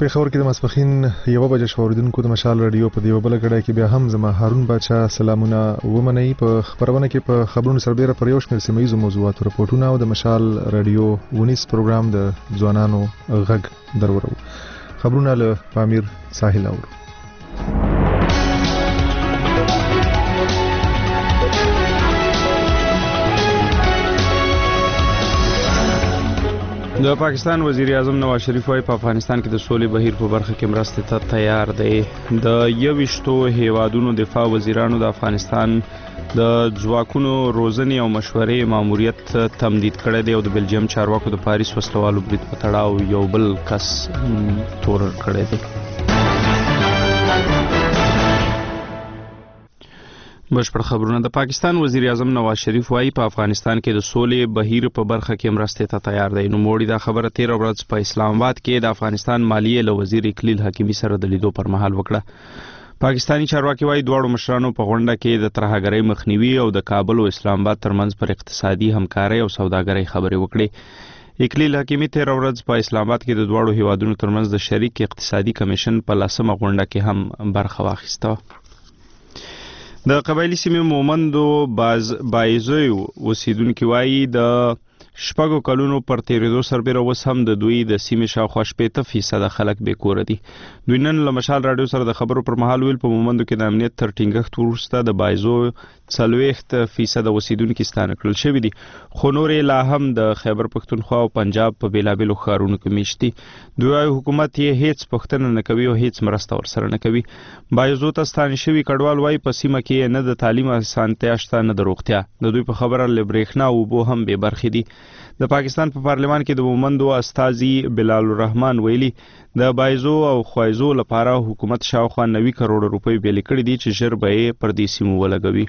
پېښور کې د ماسپښین 1 بجې شواردونکو د مشال رادیو په دیو بل کډای کې بیا هم زما هارون بچا سلامونه ومني. په خبرونه کې په خبرونو سربېره پر یو شمېر سیمه ییزو موضوعاتو رپورټونه او د مشال رادیو ونیس پروګرام د ځوانانو غږ درورو. خبرونه له پامیر ساحل اورو. د پاکستان وزیر اعظم نواز شریف وايي په افغانستان کې د سولې بهیر په برخه کې مرستې ته تیار دی. د 21 هیوادونو دفاع وزیرانو د افغانستان د ځواکونو روزنې او مشورې ماموریت تمدید کړی دی او د بلجیم چارواکو د پاریس وسلوالو برید په تړاو یو بل کس تورن کړی دی. بشپړ خبرونه. د پاکستان وزیر اعظم نواز شریف وايي په افغانستان کې د سولې بهیر په برخه کې مرستې ته تیار دی. نو موړي دا خبره 13 ورځ په اسلام آباد کې د افغانستان مالیې له وزیر اکلیل حکیمي سره د لیدو پر مهال وکړه. پاکستانی چارواکي وايي دواړو مشرانو په غونډه کې د ترهګرۍ مخنیوي او د کابل او اسلام آباد ترمنځ پر اقتصادي همکارۍ او سوداګرۍ خبرې وکړې. اکلیل حکیمي 13 ورځ په اسلام آباد کې د دواړو هیوادونو ترمنځ د شریک اقتصادي کمیشن په 10مه غونډه کې هم برخه واخیسته. د قبایلی سیمې مومندو بایزوی اوسیدونکي وایي د 6 کلونو پر تیریدو سربېره اوس هم د دوی د سیمې شاوخوا 80% خلک بې کوره دي. دوی نن له مشال رادیو سره د خبرو پر مهال ویل په مومندو کې د امنیت تر ټینګښت وروسته د بایزو 40% اوسیدونکي ستانه کړل شوي دي، خو نورې لا هم د خیبر پښتونخوا او پنجاب په بیلابیلو ښارونو کې میشت دي. دوی وايي حکومت یې هیڅ پوښتنه نه کوي او هیڅ مرسته ورسره نه کوي. بایزو ته ستانه شوي کډوال وايي په سیمه کې نه د تعلیم اسانتیا شته نه د روغتیا. د دوی په خبره له برېښنا او اوبو هم بې برخې دي. د پاکستان په پارلمان کې د مومندو استازي بلال الرحمن ویلي د بایزو او خوایزو لپاره حکومت شاوخوا 90 کروڑ روپۍ بیلې کړې دي چې ژر به یې پر دې سیمو ولګوي.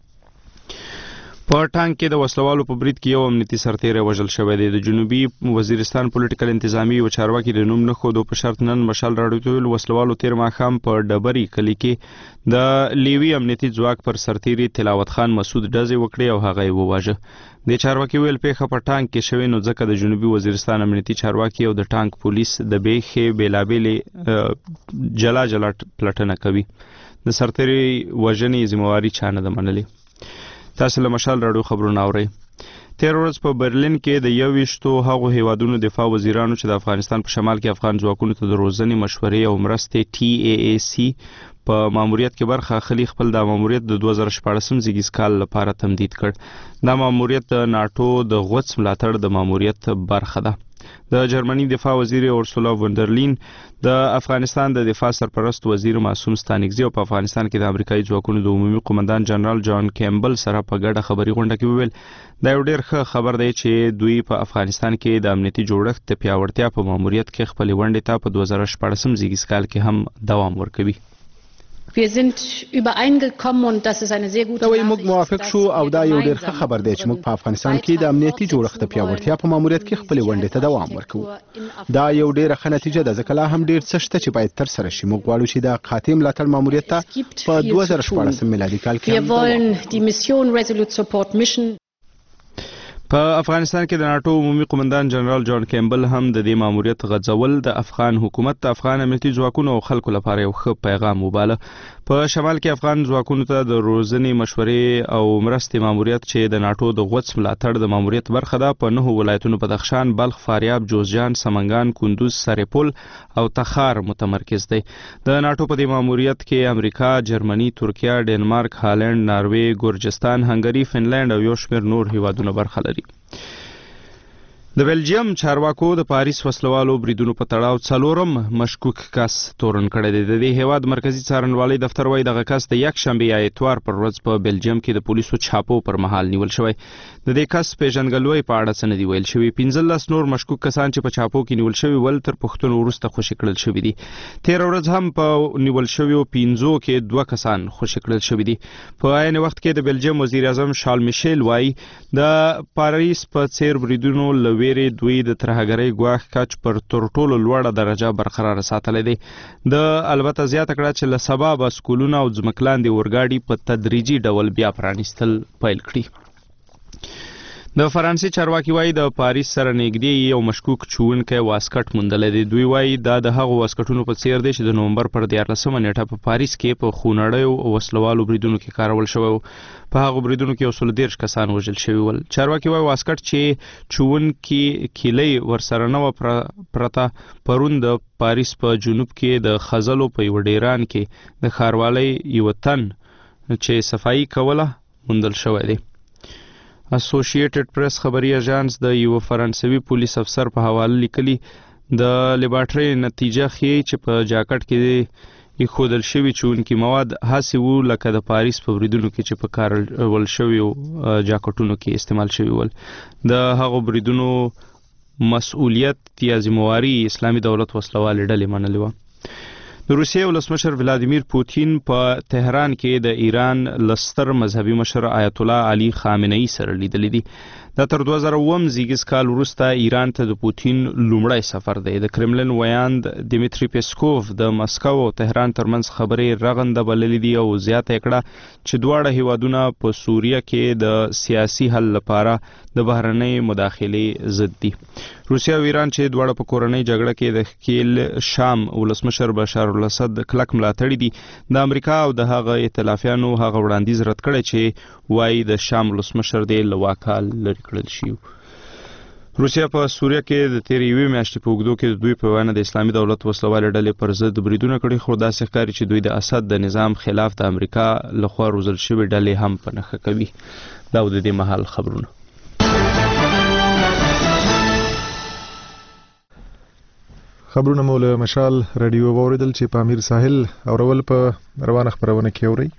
په ټانک کې د وسلوالو په برید کې یو امنیتي سرتیری وژل شوی دی. د جنوبي وزیرستان پولیټیکل انتظامی او چارواکي د نوم نه ښودو په شرط نن مشال راډیو وسلوالو تیر ماښام په ډبري کلي کې د لیوي امنیتي ځواک پر سرتیری تلاوت خان مسعود ډزې وکړې او هغه یې وواژه. د چارواکي ویل پیښه په ټانک کې شوې نو ځکه د جنوبي وزیرستان امنیتي چارواکي او د ټانک پولیس د بیخې بیلابیلې جلا پلټنه کوي. د سرتیری وژنې ذمہواري چا نه ده منلې. تاسو له مشال راډیو خبرونه اورئ. 13 ورځ په برلین کې د 21 هغو هیوادونو دفاع وزیرانو چې د افغانستان په شمال کې افغان ځواکونو ته د روزنې مشورې او مرستې TAAC په ماموریت کې برخه اخلي خپل د ماموریت د 2014 زیږیز کال لپاره تمدید کړ. دا ماموریت د ناتو د غوڅ ملاتړ د ماموریت برخه ده. د جرمني دفاع وزیر اورسولا وندرلین د افغانستان د دفاع سرپرست وزیر معصوم ستانکزی او په افغانستان کې د امریکایي ځواکونو د عمومي قومندان جنرال جان کیمبل سره په ګډه خبري غونډه کې وویل دا یو ډېر ښه خبر دی چې دوی په افغانستان کې د امنیتي جوړښت د پیاوړتیا په ماموریت کې خپل ونډې ته په 2014 زیږیز کال کې هم دوام ورکوي. Wir sind übereingekommen und das ist eine sehr gute Nachricht. موږ موافق شو او دا یو ډېر ښه خبر دی چې موږ په افغانستان کې د امنیتي جوړښت د پیاوړتیا په ماموریت کې خپل ونډې ته دوام ورکوو. دا یو ډېر ښه نتیجه ده ځکه لا هم ډېر څه شته چې باید تر سره شي. موږ غواړو چې د قاطع ملاتړ ماموریت ته په 2014 میلادي کال کې Wir wollen die Mission Resolute Support Mission. په افغانستان کې د ناتو عمومي قومندان جنرال جان کیمبل هم د دې ماموریت غځول د افغان حکومت د افغان امنیتي ځواکونو او خلکو لپاره یو ښه پیغام وباله. په شمال کې افغان ځواکونو ته د روزنې مشورې او مرستې ماموریت چې د ناتو د غوڅ ملاتړ د ماموریت برخه ده په 9 ولایتونو بدخشان، بلخ، فاریاب، جوزجان، سمنګان، کندوز، سرپل او تخار متمرکز دی. د ناتو په دې ماموریت کې امریکا، جرمني، ترکیه، ډنمارک، هالند، ناروې، ګورجستان، هنګري، فنلند او یو شمېر نور هیوادونه برخه لري. د بلجیم چارواکو د پاریس وسلوالو بریدونو په تړاو څلورم مشکوک کس تورن کړی دی. د دې هیواد مرکزی څارنوالۍ دفتر وايي دغه کس د یکشنبې یا اتوار پر ورځ په بلجیم کې د پولیسو چاپو پر مهال نیول شوی. د دې کس پیژندګلوۍ په اړه څه نه دی ویل شوی. 15 نور مشکوک کسان چې په چاپو کې نیول شوی ول تر پښتون وروسته خوشي کړل شوی دي. 13 ورځ هم په نیول شویو 15 کې 2 کسان خوشي کړل شوی دي. په عین وخت کې د بلجیم وزیر اعظم شارل میشل وايي د پاریس په څیر بریدونو لویرې دوی د ترهګرۍ ګواښ کچ پر تر ټولو لوړه درجه برقرار ساتلی دی. د البته زیاته کړه چې له سبا به سکولونه او ځمکلاندې اورګاډي په تدریجي ډول بیا پرانیستل پیل کړي. د فرانسې چارواکي وایي د پاریس سره نږدې یو مشکوک چوونکی واسکټ موندلی دی. دوی وایي دا د هغو واسکټونو په څیر دی چې د نومبر پر 14 نیټه په پاریس کې په خونړیو وسلوالو بریدونو کې کارول شوی و. په هغو بریدونو کې 130 کسان وژل شوي ول. چارواکي وایي واسکټ چې چوونکي کیلۍ ورسره نه وه پرته پرون د پاریس په جنوب کې د خزلو په یوه ډیران کې د ښاروالۍ یوه تن چې صفایي کوله موندل شوی دی. اسوسییټډ پریس خبري اژانس د یو فرانسوي پولیس افسر په حواله لیکلي د لیبارټري نتیجه ښیي چې په جاکټ کې ایښودل شوي چوونکي مواد هسې وو لکه د پاریس په بریدونو کې چې په کارول شویو جاکټونو کې استعمال شوي ول. د هغو بریدونو مسؤلیت یا ذمواري اسلامي دولت وسلوالې ډلې منلې وه. د روسیې ولسمشر ولادیمیر پوتین په تهران کې د ایران لستر مذهبي مشر آیت الله علي خامنه‌ای سره لیدلی دي. دا تر 2009 زیږیز کال وروسته ایران ته د پوتین لومړی سفر دی. د کرملن ویاند دیمیتری پیسکوف د مسکو او تهران ترمنځ خبرې رغنده بللې دي او زیاته کړه چې دواړه هیوادونه په سوریه کې د سیاسي حل لپاره د بهرنۍ مداخلې ضد دي. روسیه او ایران چې دواړه په کورنۍ جګړه کې د خلیل شام ولسمشر بشار الاسد کلک ملاتړي دي. د امریکا او د هغه ائتلافیانو هغه وړاندیز رد کړی چې وایي د شام ولسمشر دی له واکه لرې کړل شي. روسیه په سوریه کې د تیرې یوې میاشتې په اوږدو کې دوی په وینا د اسلامي دولت وسلوالې ډلې پر ضد بریدونه کړي، خو داسې ښکاري چې دوی د اسد د نظام خلاف د امریکا لخوا روزل شوې ډلې هم په نښه کوي. دا د دې مهال خبرونه. خبرونه مو له مشال رادیو واوریدل چې په امیر ساحل اورول په روانه خبرونه کې اوري.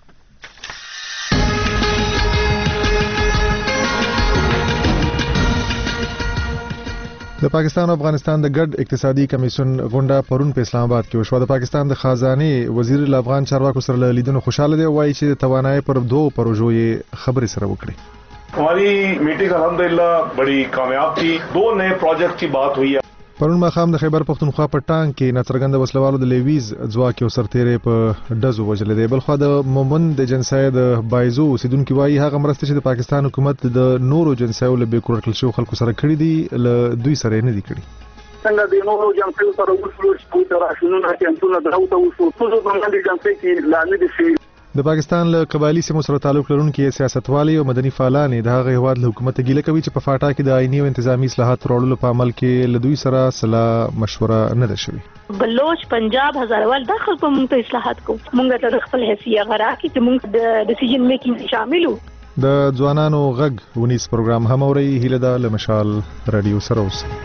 د پاکستان او افغانستان د ګډ اقتصادي کمیسیون غونډه پرون په اسلام آباد کې وشوه. د پاکستان د خزانه وزیر له افغان چارواکو سره لیدنه خوشاله دی، وایي چې توانایي پر 2 پروژو یې خبرې سره وکړي. हमारी मीटिंग अल्हम्दुलिल्लाह बड़ी कामयाब थी. 2 नए प्रोजेक्ट की बात हुई है. پرون ماښام د خیبر پختونخوا په ټانک کې ناڅرګنده وسلوالو د لیویز ځواک یو سرتیری په ډزو وژلی دی. بلخوا د مومند د جنسای د بایزو اوسیدونکي وایي هغه مرستې چې د پاکستان حکومت د نورو جنسایو له بې کور کړل شوو خلکو سره کړي دي له دوی سره یې نه دي کړي. څنګه د نورو جنسایو سره وشول چې په راشنونو کېمپونه دراوته وشول څو باندې جنسای کې لاندې دي شي. د پاکستان له قبایلی سیمو سره تعلق لرونکي سیاستوالي او مدني فعالان د هغه هیواد له حکومت ګیله کوي چې په فاټا کې د آئینی او انتظامی اصلاحات راوړلو په عمل کې له دوی سره صلاح مشوره نه ده شوې. بلوچ پنجاب هزاروال داخل په موږ ته اصلاحات کو موږ ته خپل حیثیت غواړي چې موږ د ډیسیژن میکینګ شامل وو. د ځوانانو غږ ونیس پروګرام هم اوري. هیله ده له مشال رادیو سره اوسئ.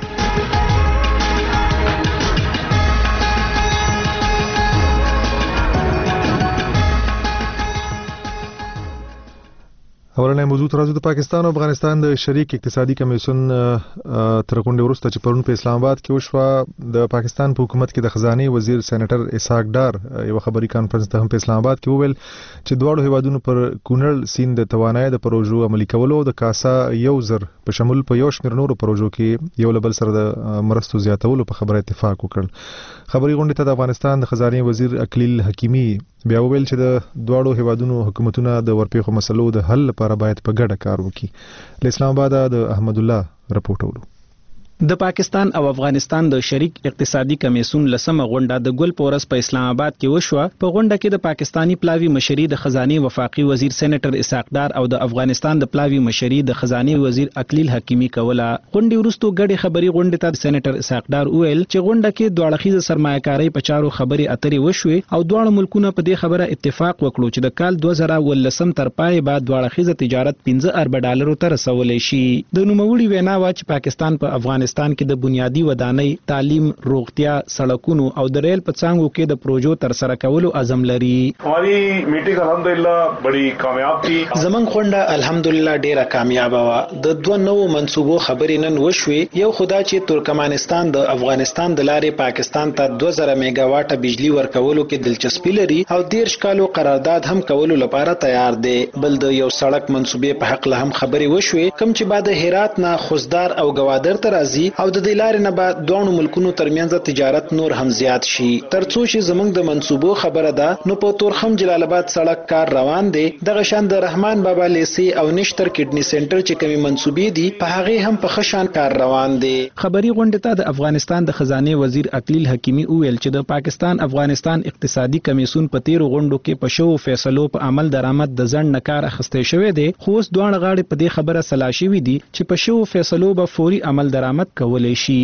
اولنې موضوع ترازو د پاکستان او افغانستان د شریک اقتصادي کمیسیون تر غونډې وروسته چې پرون په اسلام آباد کې وشوه، د پاکستان په حکومت کې د خزانه وزیر سېنیټر اسحاق ډار یو خبري کانفرنس ته هم په اسلام آباد کې وویل چې دواړو هیوادونو پر کونړ سیند د توانایي د پروژو عملي کولو د کاسا 1000 په شمول په یو شمېر نورو پروژو کې یو له بل سره د مرستو زیاتولو په خبره اتفاق وکړ. خبري غونډې ته د افغانستان د خزانه وزیر اکلیل حکیمی بیا وویل چې د دواړو هیوادونو حکومتونه د ورپېښو مسلو د حل لپاره باید په ګډه کار وکړي. له اسلام آباد د احمد الله رپورټ ورو. د پاکستان او افغانستان د شریک اقتصادي کمیسیون لسمه غونډه د ګل پورس په اسلام آباد کې وشوه. په غونډه کې د پاکستانی پلاوی مشري د خزانه وفاقي وزیر سېنیټر اسحاق ډار او د افغانستان د پلاوی مشري د خزانه وزیر اکلیل حکیمی کوله. غونډې وروسته ګډه خبري غونډه ته سېنیټر اسحاق ډار وویل چې غونډه کې دوه اړخیزه سرمایه‌کاري په چارو خبري اترې وشوي او دواړو ملکونو په دې خبره اتفاق وکړو چې د کال 2019 تر پای بعد دوه اړخیزه تجارت 15 ارب ډالرو ته رسولې شي. د نوموړي وینا وا چې پاکستان په افغانستان کې د بنیادی ودانۍ، تعلیم، روغتیا، سړکونو او د ریل په څانګو کې د پروژو تر سره کولو عزم لري. हमारी میټینګ الحمدلله بڑی کامیاب تھی. زمونږ غونډه الحمدلله ډیره کامیاب و. د دوه نوو منصوبو خبرې نن وشوې. یو خدا چې ترکمنستان د افغانستان د لارې پاکستان ته 2000 میگا واټه بجلی ورکولو کې دلچسپي لري او 13 کالو قرارداد هم کولو لپاره تیار دی. بل د یو سړک منصوبې په حق له هم خبرې وشوې کوم چې بعد هرات نه خوزدار او گوادر ته راځي راځي او د دې لارې نه به دوه ملکونو ترمنځ تجارت نور هم زیات شي. ترڅو چې زموږ د منصوبو خبره ده نو په تورخم جلال آباد سړک کار روان دی. دغه شان د رحمان بابا لیسي او نشتر کډنی سنټر چې کومي منصوبې دي په هغه هم په خشان کار روان دی. خبري غونډه ته د افغانستان د خزانه وزیر اقلیل حکیمی وویل چې د پاکستان افغانستان اقتصادي کمیسون په 13 غونډو کې په شو فیصلو په عمل درآمد د ځند نکار اخیستې شوې دي. خو اوس دوه غاړې په دې خبره سلا شوې دي چې په شو فیصلو به فوري عمل درآمد کولای شي.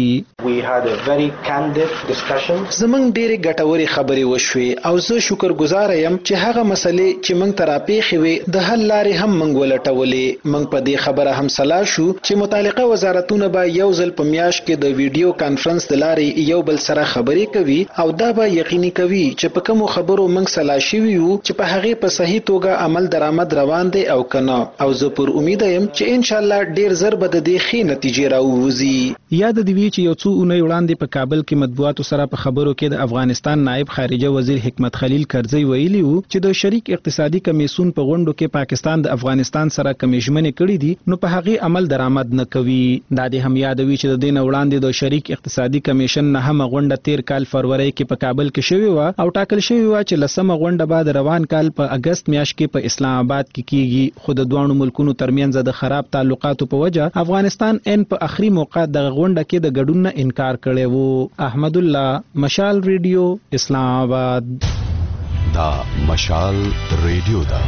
زمونږ ډېرې ګټورې خبرې وشوې او زه شکرګزار یم چې هغه مسلې چې موږ ته راپېښې وې د حل لارې هم موږ ولټولې. موږ په دې خبره هم سلا شو چې متعلقه وزارتونه به یو ځل په میاشت کې د ویډیو کانفرنس د لارې یو بل سره خبرې کوي او دا به یقیني کوي چې په کومو خبرو موږ سلا شوي یو چې په هغې په صحیح توګه عمل درآمد روان دی او کنه. او زه پر امید یم چې ان شاء الله ډیر زر به د دې ښې نتیجې راووځي. یاد دی وی چې یو څو اونۍ وړاندې په کابل کې مطبوعاتو سره په خبرو کې د افغانستان نائب خارجه وزیر حکمت خلیل کرزی ویلي وو چې د شریک اقتصادي کمیسون په غونډو کې پاکستان د افغانستان سره کمیشمنې کړې دي نو په هغې عمل درآمد نه کوي. دا دې هم یادوي چې د دې نه وړاندې د شریک اقتصادي کمیشن نه هم غونډه 13 کال فروری کې په کابل کې شوې و او ټاکل شوې و چې لسمه غونډه بعد روان کال په اگست میاشت کې په اسلام آباد کې کیږي. خو د دوه ملکونو ترمنځ د خراب تعلقاتو په وجه افغانستان په اخري موقع د غونډه کې د ګډون نه انکار کړی وو. احمد الله، مشال ریډیو، اسلام آباد. دا مشال ریډیو دا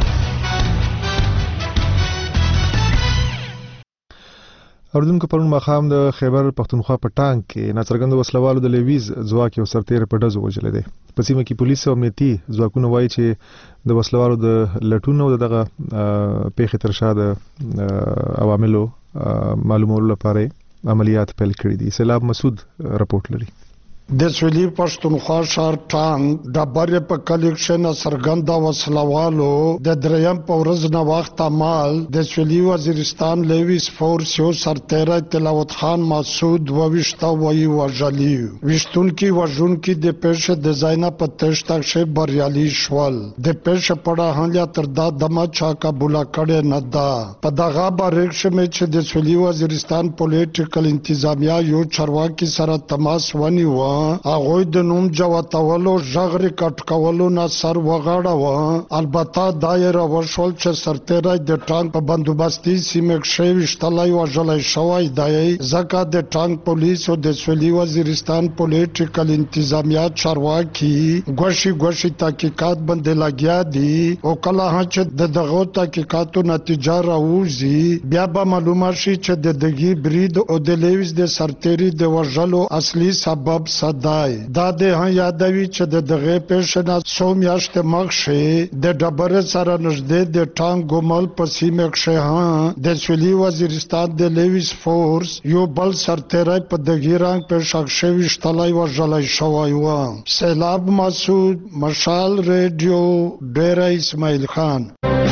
اوردونکو پرون مخام د خیبر پختونخوا په ټانک کې ناڅرګند وسلوالو د لیویز ځواک یو سرتیر په ډزو وژل دي. په سیمه کې پولیس او امنیتي ځواکونه وایي چې د وسلوالو د لټون او دغه پیښې تر شا د عواملو معلومولو لپاره عملیات پیل کړي دي. سیلاب مسعود رپورټ لري. د سویلی پښتونخوا ښار ټانک د برې په کلیکشن سرګنده وسلوالو د دریم په ورځ نه وخت مال د سویلی وزیرستان لیویس فورس یو سرتیری تلاوت خان مسعود وویشته وی وژلی. ویشتونکي وژونکي د پیښې د ځای په تشتاق شي بریالي شول. د پیښې په اړه هله تر دا دمه چا قبول کړي نه ده. په دغه باریک شمه چې د سویلی وزیرستان پولیټیکل انتظامیه یو چارواکي سره تماس ونیو هغوی د نوم جواتولو ژغرې کټ کولو نه سر وغاړه. البته دا یې راوشول چې سرتیری د ټانک په بندوبستي سیمه کښې ویشتلی وژلی شوی دی ځکه د ټانک پولیس او د سویلي وزیرستان پولیټیکل انتظامیه چارواکي ګوشي تحقیقات باندې لګیا دي او کله چې د دغو تحقیقاتو نتیجه راوځي بیا به معلومه شي چې د دغې برید او د لیویز د سرتیري د وژلو اصلي سبب دا د یادوي چې د دغه پیښې نه څو میاشتې مخکې د ډبرې سره نږدې د ټانک ګومل په سیمه کښې د سویلي وزیرستان د لیویس فورس یو بل سرتیری په دغې رنګ پیښه کښې ویشتلی وژلی شوی و. سیلاب مسعود، مشال ریډیو، ډیره اسماعیل خان.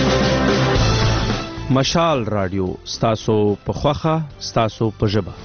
مشال رادیو ستاسو په خوخه ستاسو په ژبه.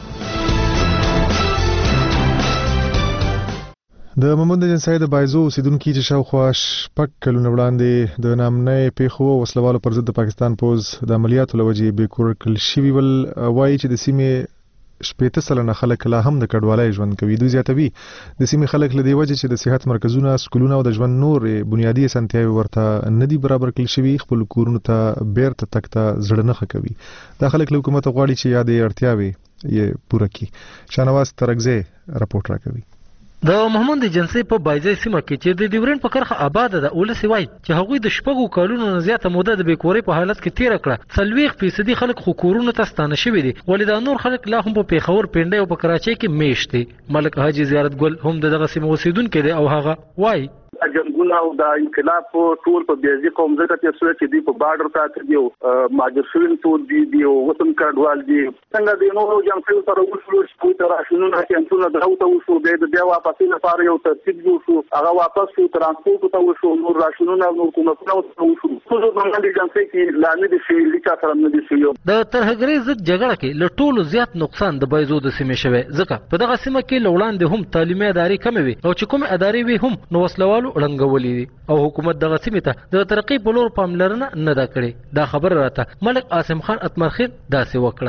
د محمد جنسای د بایزو اوسیدونکي چې شاوخوا شپږ کلونه وړاندې د نامنۍ پیښو وسلوالو پر ضد د پاکستان پوز د عملیاتو له وجې بېکور کړل شوي ول وایي چې د سیمې 80 سلنه خلک لا هم د کډوالۍ ژوند کوي. دوی زیاتوي د سیمې خلک له دې وجې چې د صحت مرکزونه، سکولونه او د ژوند نور بنیادي اسانتیاوې ورته نه دي برابر کړل شوي خپل کورونو ته بیرته تګ ته زړه نه ښه کوي. دا خلک له حکومت غواړي چې یادې اړتیاوې یې پوره کړي. شاهنواز ترکزی رپورټ راکوي. د محمد جنسي په بایزي سیمه کې چې د ډیورن په کرخه آباد ده ولسی وای چې هغوی د شپږو کالونو نه زیاته موده د بیکورۍ په حالت کې تیر کړه. 40% خلک خو کورونو ته ستانه شوي دي ولې دا نور خلک لا هم په پیښور، پنډۍ او په کراچۍ کې میشت دي. ملک حاجي زیارت ګل هم دغه سیمه اوسیدونکی دی او هغه وای جنگونه او د انقلاب ټول په بیازي قوم ځکه چې څه دي په بارډر ته دی او ماجر شوین ټول دی او وطن کډوال دي څنګه د نورو جنگونو سره وشول چې په راشنونه کې انټونه دراوته وشو د بیا واپس لپاره یو ترتیب جوړ شو هغه واپس شو ترانسپورت ته وشو نور راشنونه نور کومه وشو څه باندې جنګ کې لامل دي چې لیکا سره نه دي شو. د ترهګرۍ ضد جګړه کې له ټولو زیات نقصان د بایزو د سیمې شوی ځکه په دغه سیمه کې لوړاندې هم تعلیمي ادارې کم وي او چې کوم ادارې وي هم نو وسلوالو ړنګولې دي او حکومت دغه سیمې ته د ترقی په لور پاملرنه نه ده کړې. دا خبر راته ملک عاصم خان اتمرخیل داسې وکړه. کوم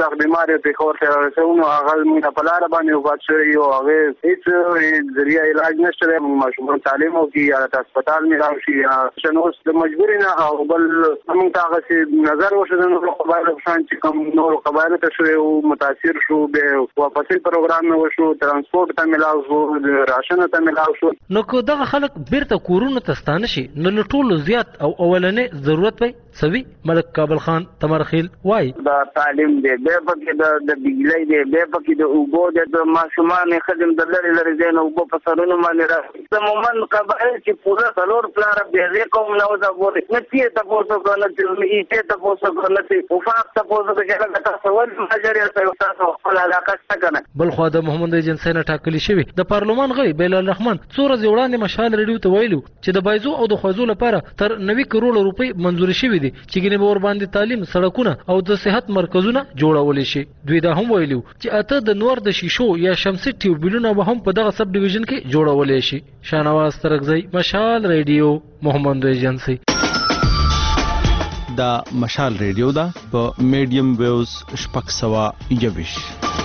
سخت بیمار په خور ته رسونو هغه موږ په لار باندې وبات شوی او هغه هیڅ ذریعہ علاج نشته ماشومان تعلیم او کی هسپتال می راوشي شنو د مجبورینا او بل موږ ته هغه نظر وشو نو قبایل شان چې کوم نور قبایل ته شو او متاثر شو به واپسې پروګرام نو شو ترانسپورت ته ملاو شو راشن ته ملاو شو نو کو دغه خلک بیرته کورونه تستانه شي نو ټولو زیات او اولنې ضرورت وي سوي ملک کابل خان تمرخیل وای دا تعلیم دی به پکې د بجلی دی به پکې د اوبو د ماشومان خدم د لری زین او په سرونو باندې راځي زمومن قبایل چې پورا څلور پلار به کوم نو دا وره نتی تاسو کنه چې ته تاسو کنه چې وفاق تاسو کې هغه تاسو ول ماجریا تاسو خپل علاقه څنګه بل خو د محمد ایجنسی نه ټاکلی شوی د پارلمان غړي بیلال الرحمن څوره وړاندې مشال ریډیو ته ویلو چې د بایزو او د خوازو لپاره تر 90 کروڑ روپۍ منزور شوی دي چې ګنې ور باندې تعلیم سړکونه او د صحت مرکزونه جوړول شي دوی دا هم ویلو چې اته د نور د شیشو یا شمسي ټیوبلونه به هم په دغه سب ډیویژن کې جوړول شي شانواز ترغزی مشال ریډیو محمد ایجنسی دا مشال ریډیو دا په میډیم ویوز شپږ سوه یویش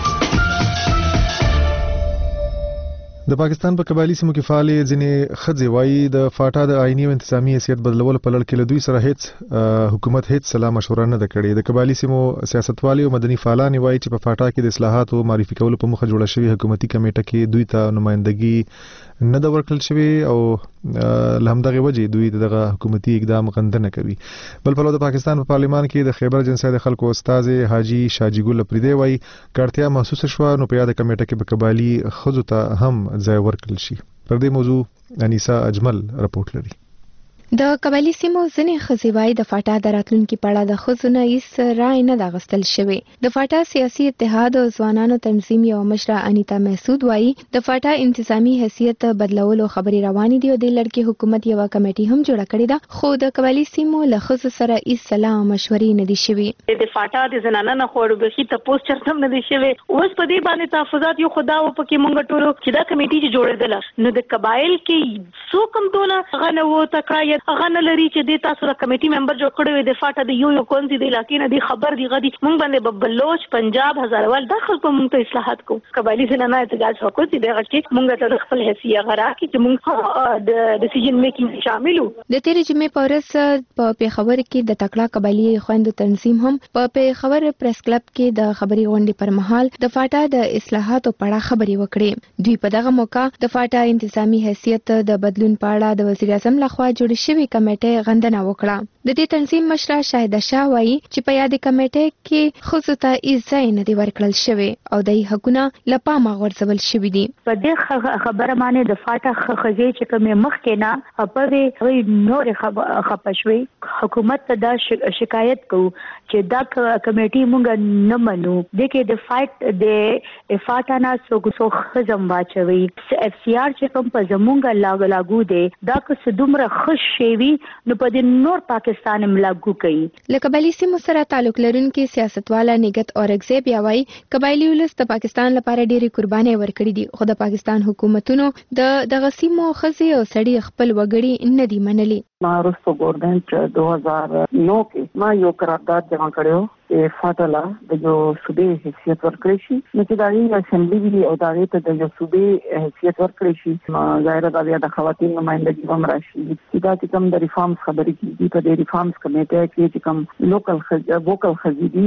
د پاکستان په قبایلی سیمو کې فعال ځینې ښځې وایي د فاټا د آئینی او انتظامی حیثیت بدلولو په لړ کې له دوی سره هیڅ حکومت هیڅ سلا مشوره نه ده کړې. د قبایلی سیمو سیاستوالو او مدني فعالان وایي چې په فاټا کې د اصلاحاتو معرفي کولو په مخه جوړه شوې حکومتي کمیټه کې دوی ته نمائندګي نه ده ورکړل شوې او له همدغه وجې دوی دغه حکومتي اقدام غندنه کوي. بل په لور د پاکستان په پارلیمان کې د خیبر جنسای د خلکو استاد حاجی شاجی ګل پریدي وایي کارتیا محسوسه شو نو په یاد کمیټه کې په قبایلی خزو ته هم ځای ورکړل شي. پر دې موضوع انیسا اجمل رپورټ لري. د قبایلی سیمو ځینې ښځې وایي د فاټا د راتلونکي په اړه د ښځو نه هیڅ رای نه ده اخیستل شوې. د فاټا سیاسي اتحاد او ځوانانو تنظیم یو مشره انیتا محسود وایي د فاټا انتظامی حیثیت بدلولو خبرې روانې دي او د لړکي حکومت یو کمیټي هم جوړه کړې ده خو د قبایلی سیمو له ښځو سره هیڅ سلا او مشورې نه دي شوې. د فاټا د زنانه نه خوړو به هیڅ پوسټ چرته نه دي شوې. اوس په دې باندې تحفظات یو خدا او پکې مونږ ټولو چې دا کمیټي جوړېدله نو د قبایل کې څو کم دونه غنه وو تکړه هغه نه لري چې د تاسو را کمیټي ممبر جوړ کړی وي د فاټا د یو کونسي د علاقې نه دی خبر دی غدي مونږ باندې بلوچ پنجاب هزاروال داخل په مونږ ته اصلاحات کو قبایلی زنانه احتجاج وکړي چې دغه کې مونږ ته خپل حیثیت غرا کې چې مونږ د ډیسیژن میکینګ شاملو. د تیرې جمعې په ورځ په پیښور کې د تکړه قبایلی خويندو تنظیم هم په پیښور پریس کلب کې د خبري غونډې پر مهال د فاټا د اصلاحاتو په اړه خبري وکړې. دوی په دغه موقع د فاټا انتظامی حیثیت د بدلون په اړه د وزیر اعظم لخوا جوړ شوی کمیټه غندنه وکړه. د دې تنظیم مشره شاهده شاه وایي چې په یاد کمیټه کې خصوصا ته ځای نه دی ورکړل شوی او د حقوقو لپاره غورځول شوی دي. په دې خبره باندې د فاټا خزې چې کومه مخکې نه په نور خپشوي حکومت ته دا شکایت کو چې دا کمیټي مونږ نه منو د کې د فایټ د فاټا نه سو خزم واچوي اف سی آر چې کوم په زمونږ لاګو دي دا که دومره خوش شي نو په دې نور پاکستان ملاګو کوي. له قبایلی سیمو سره تعلق لرونکي سیاستواله نګت اورګزی بیا وایي قبایلی ولس د پاکستان لپاره ډېری قرباني ورکړي دي خو د پاکستان حکومتونو دغه سیمو خزي او سړي خپل وګړي نه دي منلي. ما رستو ګورنمنت 2009 کې ما یو قرارداد جمع کړو چې فاټلا د یو صوبې حیثیت ورکړي شي نو چې دا یې اسمبلی وی او دا ته د یو صوبې حیثیت ورکړي شي ظاهر دا د خواتین نمائندګي هم راشي چې دا چې کوم د ریفارمز خبرې کیږي په دې ریفارمز کمیټه کې چې کوم ووکل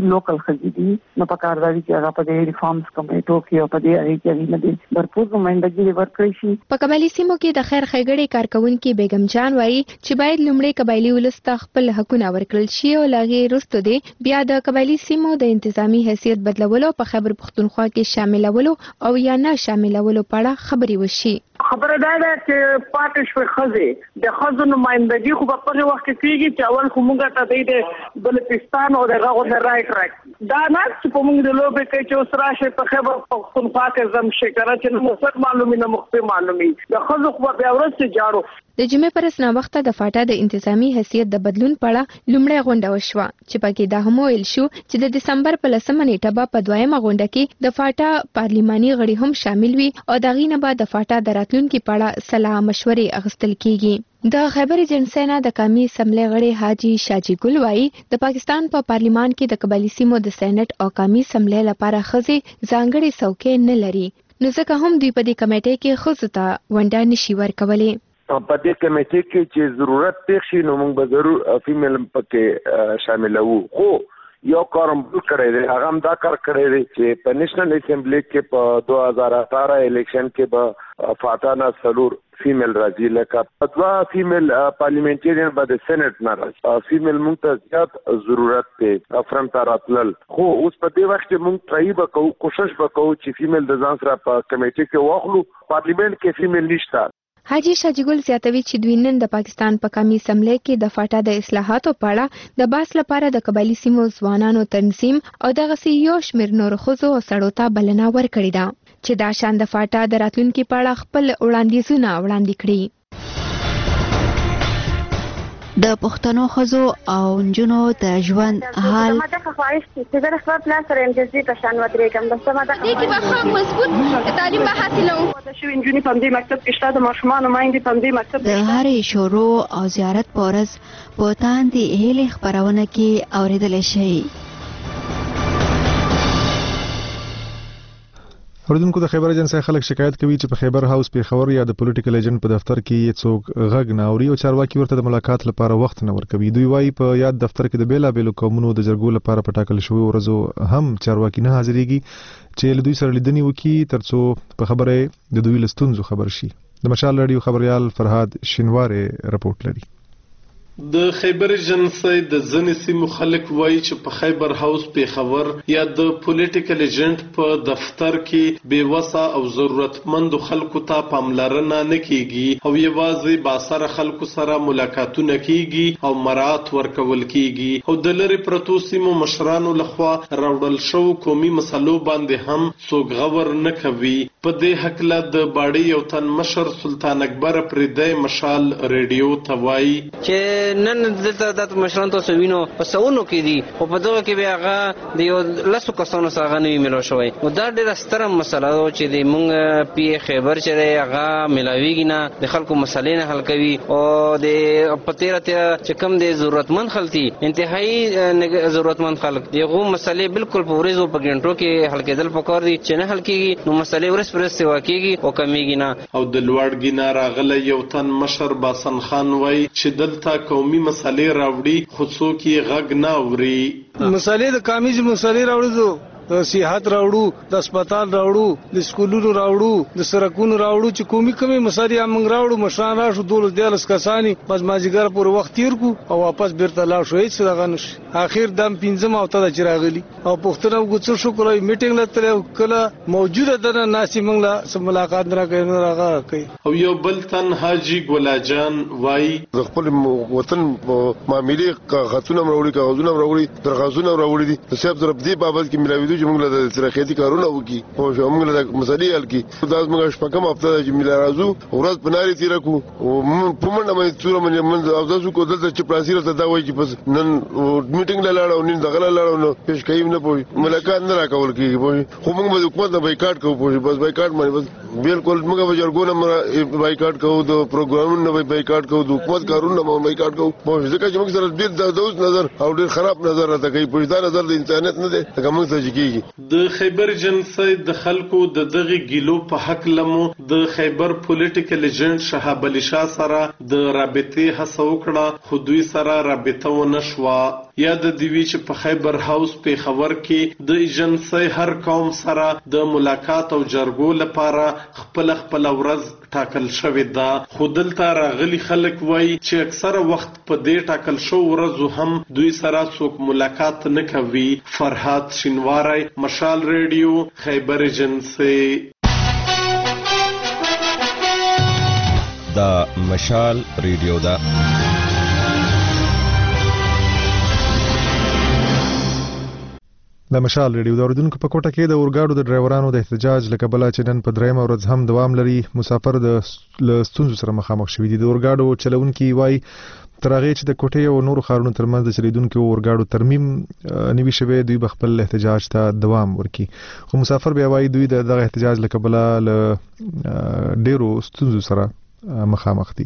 خزيدي نو په کارداري کې هغه په دې ریفارمز کمیټو کې او په دې اړه کې نه برپور نمائندګي ورکړي شي. په قبایلی سیمو کې د خیر ښېګړې کارکونکو بیگم جان وایي چې باید لومړی قبایلی ولس ته خپل حقوق ورکړل شي او لاغي رستو دي بیا د قبایلی سیمو د انتظامی حیثیت بدلولو په خیبر پختونخوا کې شاملولو او یا نه شاملولو په اړه خبري وشي. خبره دا ده چې پاتې شوی خزې د خزو نمائندګي خو په خپل وخت کې کېږي چې اول خو موږ ته د بلوچستان او دغه غو رائټ راک دا نه چې په موږ د لوبې کې چې اوس راشي په خیبر پختونخوا کې زم شکر چې نو څه معلومي نه مخفي معلومي د خزو خو بیا ورسې جاړو. د جمعې پر اسنا وخت د فاټا د انتظامی حیثیت د بدلون په اړه لومړی غونډه وشوه چې پکې دا هم ویل شو چې د دسمبر په 10 نیټه په دویمه غونډه کې د فاټا پارلیماني غړي هم شامل وي او دغه نه بعد د فاټا د راتلونکي په اړه صلاح مشورې اخیستل کیږي. د خیبر ایجنسی نه د قومي اسمبلی غړي حاجی شاجي ګل وایي د پاکستان په پارلیمان کې د قبایلي سیمو د سېنات او قومي اسمبلی لپاره ښځې ځانګړي څوکۍ نه لري، نو ځکه هم دوی په دې کمیټې کې ښځو ته ونډه نشي ورکولی. په دې کمیټې کې چې ضرورت پیښ شي نو موږ به ضرور فیمیل پکې شاملوو. خو یو کارم کړی دی، هغه هم دا کار کړی دی چې په نېشنل اسمبلی کې په 2018 الیکشن کې به فاتانه سلور فیمیل راځي، لکه دوه فیمیل پارلیمنټریان به د سېنات نه راځي. فیمیل موږ ته زیات ضرورت دی فرنټ ته راتلل. خو اوس په دې وخت کې موږ ټرای وکړو، کوشش وکړو چې فیمیل د ځان سره په کمیټې کې واخلو. پارلیمنت کې فیمیل نشته. حاجی شاجي ګل زیاتوي چې دوی نن د پاکستان په قومي اسمبلی کې د فاټا د اصلاحاتو په اړه د بحث لپاره د قبایلي سیمو ځوانانو تنظیم او دغسې یو شمېر نورو ښځو او سړو ته بلنه ورکړې ده چې دا شان د فاټا د راتلونکي په اړه خپل وړاندیزونه وړاندې کړي. د پښتنو ښځو او نجونو د ژوند حال ما د خواهش چې د خپل پلان سره امتیازي په شان ودرېږم. بس ما د دې کې به مضبوط تعلیم به حاصلو. د شو انجونی په دې مکتب کې شته، د ماشومانو مایندې په دې مکتب د هرې شروع او زیارت پورز په تاندې هلي خبرونه کې اوریدل شي. اوریدونکو د خیبر ایجنسی خلک شکایت کوي چې په خیبر هاوس پیښور یا د پولیټیکل ایجنټ په دفتر کې څوک غږ نه اوري او چارواکي ورته د ملاقات لپاره وخت نه ورکوي. دوی وایي په یاد دفتر کې د بیلابېلو قومونو د جرګو لپاره په ټاکل شویو ورځو هم چارواکي نه حاضرېږي چې له دوی سره لیدنې وکړي ترڅو په خبره د دوی له ستونزو خبر شي. د مشال رادیو خبریال فرهاد شینوارې رپورټ لري. د خیبر ایجنسی د ځینې سیمو خلک وایي چې په خیبر هاوس پیښور یا د پولیټیکل ایجنټ په دفتر کې بېوسه او ضرورتمندو خلکو ته پاملرنه نه کیږي او یوازې باثره خلکو سره ملاقاتونه کیږي او مراعات ورکول کیږي او د لرې پرتو سیمو مشرانو لخوا راوړل شوو قومي مسلو باندې هم څوک غور نه کوي. په دې هکله د باړې یو تن مشر سلطان اکبر پردی مشال ریډیو ته وایي چې نن دلته د مشران تاسو وینو په سونو کې دي او په دغه کې بیا هغه د یو لسو کسانو سره نه ملو شوی او دا ډېره ستره مسله ده چې د مونږ پی خیبر چې هغه ملاویږي نه د خلکو مسلې نه حل کوي او د پتیره چې کم د ضرورتمند خلک دي انتهایی ضرورتمند خلک دغه مسلې بالکل په ورځو په غنټو کې حل کېدل پکار دي چې نه حل کېږي نو مسلې ورځ پر ورځ سیوا کېږي او کمیږي نه. او د لوړګي نه راغلی یو تن مشر باسن خان وایي چې دلته قومي مسلې راوړي خو څوک یې غږ نه اوري. مسلې د قومي مسلې راوړو، د صحت راوړو، د هسپتال راوړو، د سکولونو راوړو، د سړکونو راوړو چې کومي کومي مسلې موږ راوړو. مشران راشو 12 کسانی پس ماجیګر پر وخت تیر کو او واپس بیرته لاړ شو، هیڅ دغه نشي. اخر دم 15 او ته چې راغلی او پښتنه وګڅ شو کولای میټینګ لته کله موجوده ده ناسي موږ لا سم ملاقات نه کوي نه راغی کوي. او یو بل تن حاجی ګولاجان وای د خپل وطن معاملې کاغذونه راوړي، کاغذونه راوړي، درغازونه راوړي دي. صاحب طرف دی بابت کې ملاوي چې موږ له ترخیتي کارونه وکي او موږ له مسلې حل کی. دا موږ شپږم هفته چې ملا راځو ورځ پناري تیر کو او په منډه باندې څوره باندې او تاسو کو دلته چې پلاسیر ته دا وایي چې پس نن میټینګ لاړو نن دغه لاړو نو پېښ کایم نه پوي ملاقات نه راکول کیږي پوي. خو موږ به حکومت نه بایکاټ کوو پوي، بس بایکاټ باندې بس بالکل موږ به جرګونه بایکاټ کوو، د پروګرامونو نه بایکاټ کوو، د حکومت کارونه نه بایکاټ کوو پوي. ځکه چې موږ سره ډېر د اوس نظر او ډېر خراب نظر راته کوي پوي. دا نظر د انسانیت نه دی چې موږ ته کیږي. د خیبر ایجنسی د خلکو د دغه ګیلو په حق لمو د خیبر پولیټیکل ایجنټ شهاب علي شاه سره د رابطې هڅه وکړه خو دوی سره رابطه ونه شوه. یا د دیوی چې په خیبر هاوس پیښور کې د ایجنسی هر قوم سره د ملاقات او جرګو لپاره خپل ورځ ټاکل شوې ده. خو دلته راغلي خلک وایي چې اکثره وخت په دې ټاکل شو ورځو هم دوی سره څوک ملاقات نه کوي. فرهاد شینواری، مشال ریډیو، خیبر ایجنسی. دا مشال ریډیو دا د مشال ریډیو د اوریدونکو په کوټه کې د اورګاډو د ډرایورانو د احتجاج لکبله چې نن په درېمه ورځ هم دوام لري. مسافر د ستونزو سره مخامخ شوي دي. د اورګاډو چلونکي وایي ترغه چې د کوټې او نور خارونو ترمنځ د چلیدونکو اورګاډو ترمیم نیوي شوی، دوی بخپل احتجاج ته دوام ورکړي. خو مسافر بیا وايي دوی دغه احتجاج له کبله له ډیرو ستونزو سره مخامخ دي.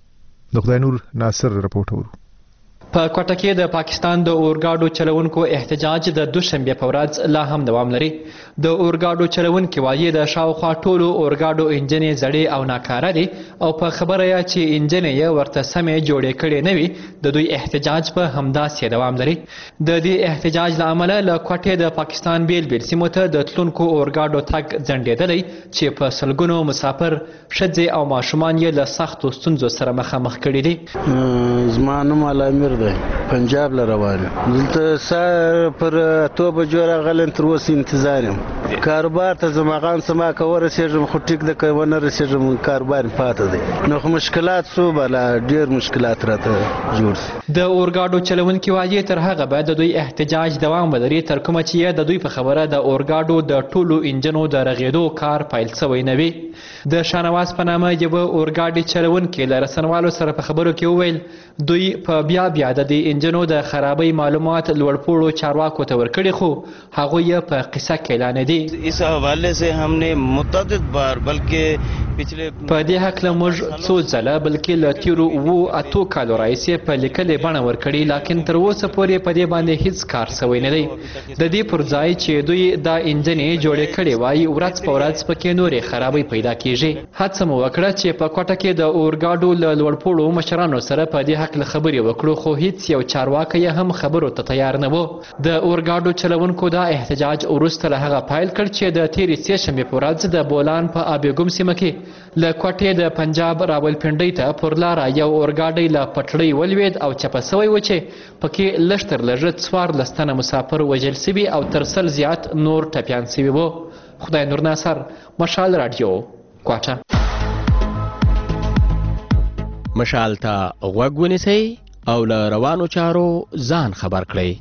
د خدای نور ناصر رپورټ ورو. په کوټه کې د پاکستان د اورګاډو چلونکو احتجاج د دوشنبه په ورځ لا هم دوام لري. د اورګاډو چلونکو وایي د شاوخوا ټولو اورګاډو انجنې زړې او ناکاره دي او په خبره یا چې انجنې یې ورته سمې جوړې کړې نه وي، د دوی احتجاج په همداسې دوام لري. د دې احتجاج له امله له کوټې د پاکستان بیل سیمو ته د تلونکو اورګاډو تګ ځنډېدلی چې په سلګونو مسافر، ښځې او ماشومان یې له سختو ستونزو سره مخامخ کړي دي. زما نوم علامیر دی، پنجاب له روان دلته سار پر تو بجو راغلم، تر اوسه انتظار یم. کاروبار ته زماغان سما که ورسېږم خو ټیک ده، که ونه رسېږم کاروبار پاته دی. نو خو مشکلات څو بلا ډېر مشکلات راته جوړ شي. د اورګاډو چلونکي وایي تر هغه به د دوی احتجاج دوام ولري تر کومه چې د دوی په خبره د اورګاډو د ټولو انجنو د رغېدو کار پیل شوی نه وي. د شانواز په نامه یوه اورګاډي چلونکي له رسنوالو سره په خبرو کې وویل دوی په بیا د دې انجنو د خرابۍ معلومات لوړپوړو چارواکو ته ورکړي، خو هغوی یې په قصه کې اعلان دي. اس حوالے سے ہم نے متعدد بار بلکې په دې هکله موږ څو ځله بلکې له تیرو 7 کالو راهیسې په لیکلې بڼه ورکړي، لاکن تر اوسه پورې په دې باندې هیڅ کار شوی نه دی. د دې پر ځای چې دوی دا انجنې جوړې کړې وای، ورځ په ورځ پکې نورې خرابۍ پیدا کیږي. هڅه مو وکړه چې په کوټه کې د اورګاډو له لوړپوړو مشرانو سره په دې هکله خبرې وکړو، خو هیڅ یو چارواکی هم خبرو ته تیار نه و. د اورګاډو چلونکو دا احتجاج وروسته له هغه پیل کړ چې د تیرې سهشنبې په ورځ د بولان په آبېګوم سیمه کې له کوټې د پنجاب راولپنډۍ ته پر لاره یو اورګاډی له پټړۍ ولوېد او چپه سوی و چې پکې لږ تر لږه 14 تنه مسافر وژل سوي او تر 100 زیات نور ټپیان سوي وو. خدای نور ناصر، مشال رادیو، کوټه. مشال ته غوږ ونیسئ او له روانو چارو ځان خبر کړئ.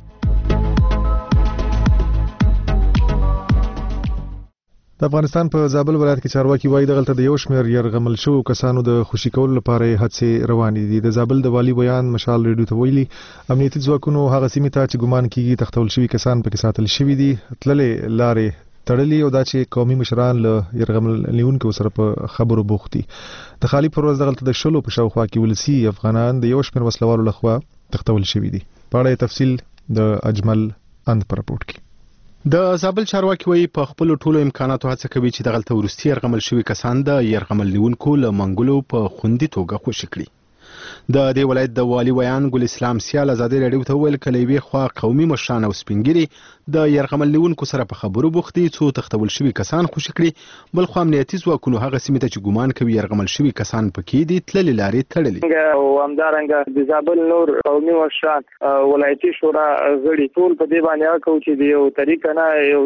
د افغانستان په زابل ولایت کې چارواکي وایي دغلته د یو شمېر یرغمل شوو کسانو د خوشي کولو لپاره هڅې روانې دي. د زابل د والي بیان مشال ریډیو ته ویلي امنیتي ځواکونو هغه سیمې ته چې ګمان کیږي تختول شوي کسان پکې ساتل شوي دي تللې لارې تړلي او دا چې قومي مشران له یرغمل نیونکو سره په خبرو بوخت دي. د خالي پر ورځ دغلته د شلو په شاوخوا کې ولسي افغانان د یو شمېر وسلوالو لخوا تختول شوي دي. په اړه تفصیل د اجمل اند پر رپورټ کې. د زابل چارواکي وایي په خپل ټولو امکاناتو هڅه کوي چې دغلته ورستي يرغمل شوي کسان د يرغمل نیونکو له منګولو په خوندي توګه خوشي کړي. د دې ولایت د والي ویان ګل اسلام سیال ازادي رادیو ته ویل کله وی خو قومي مشران او سپینګری د يرغمل نیونکو سره په خبرو بوختي څو تختول شوي کسان خوشي کړي، بل خو امنیتي ځواکونو هغه سیمه ته چې ګمان کوي يرغمل شوي کسان پکې دي تللې لارې تړلې. او همدارنګه د زابل نور قومي مشران ولایتي شورا غړي ټول په دې باندې کوي چې یو طریقه نه یو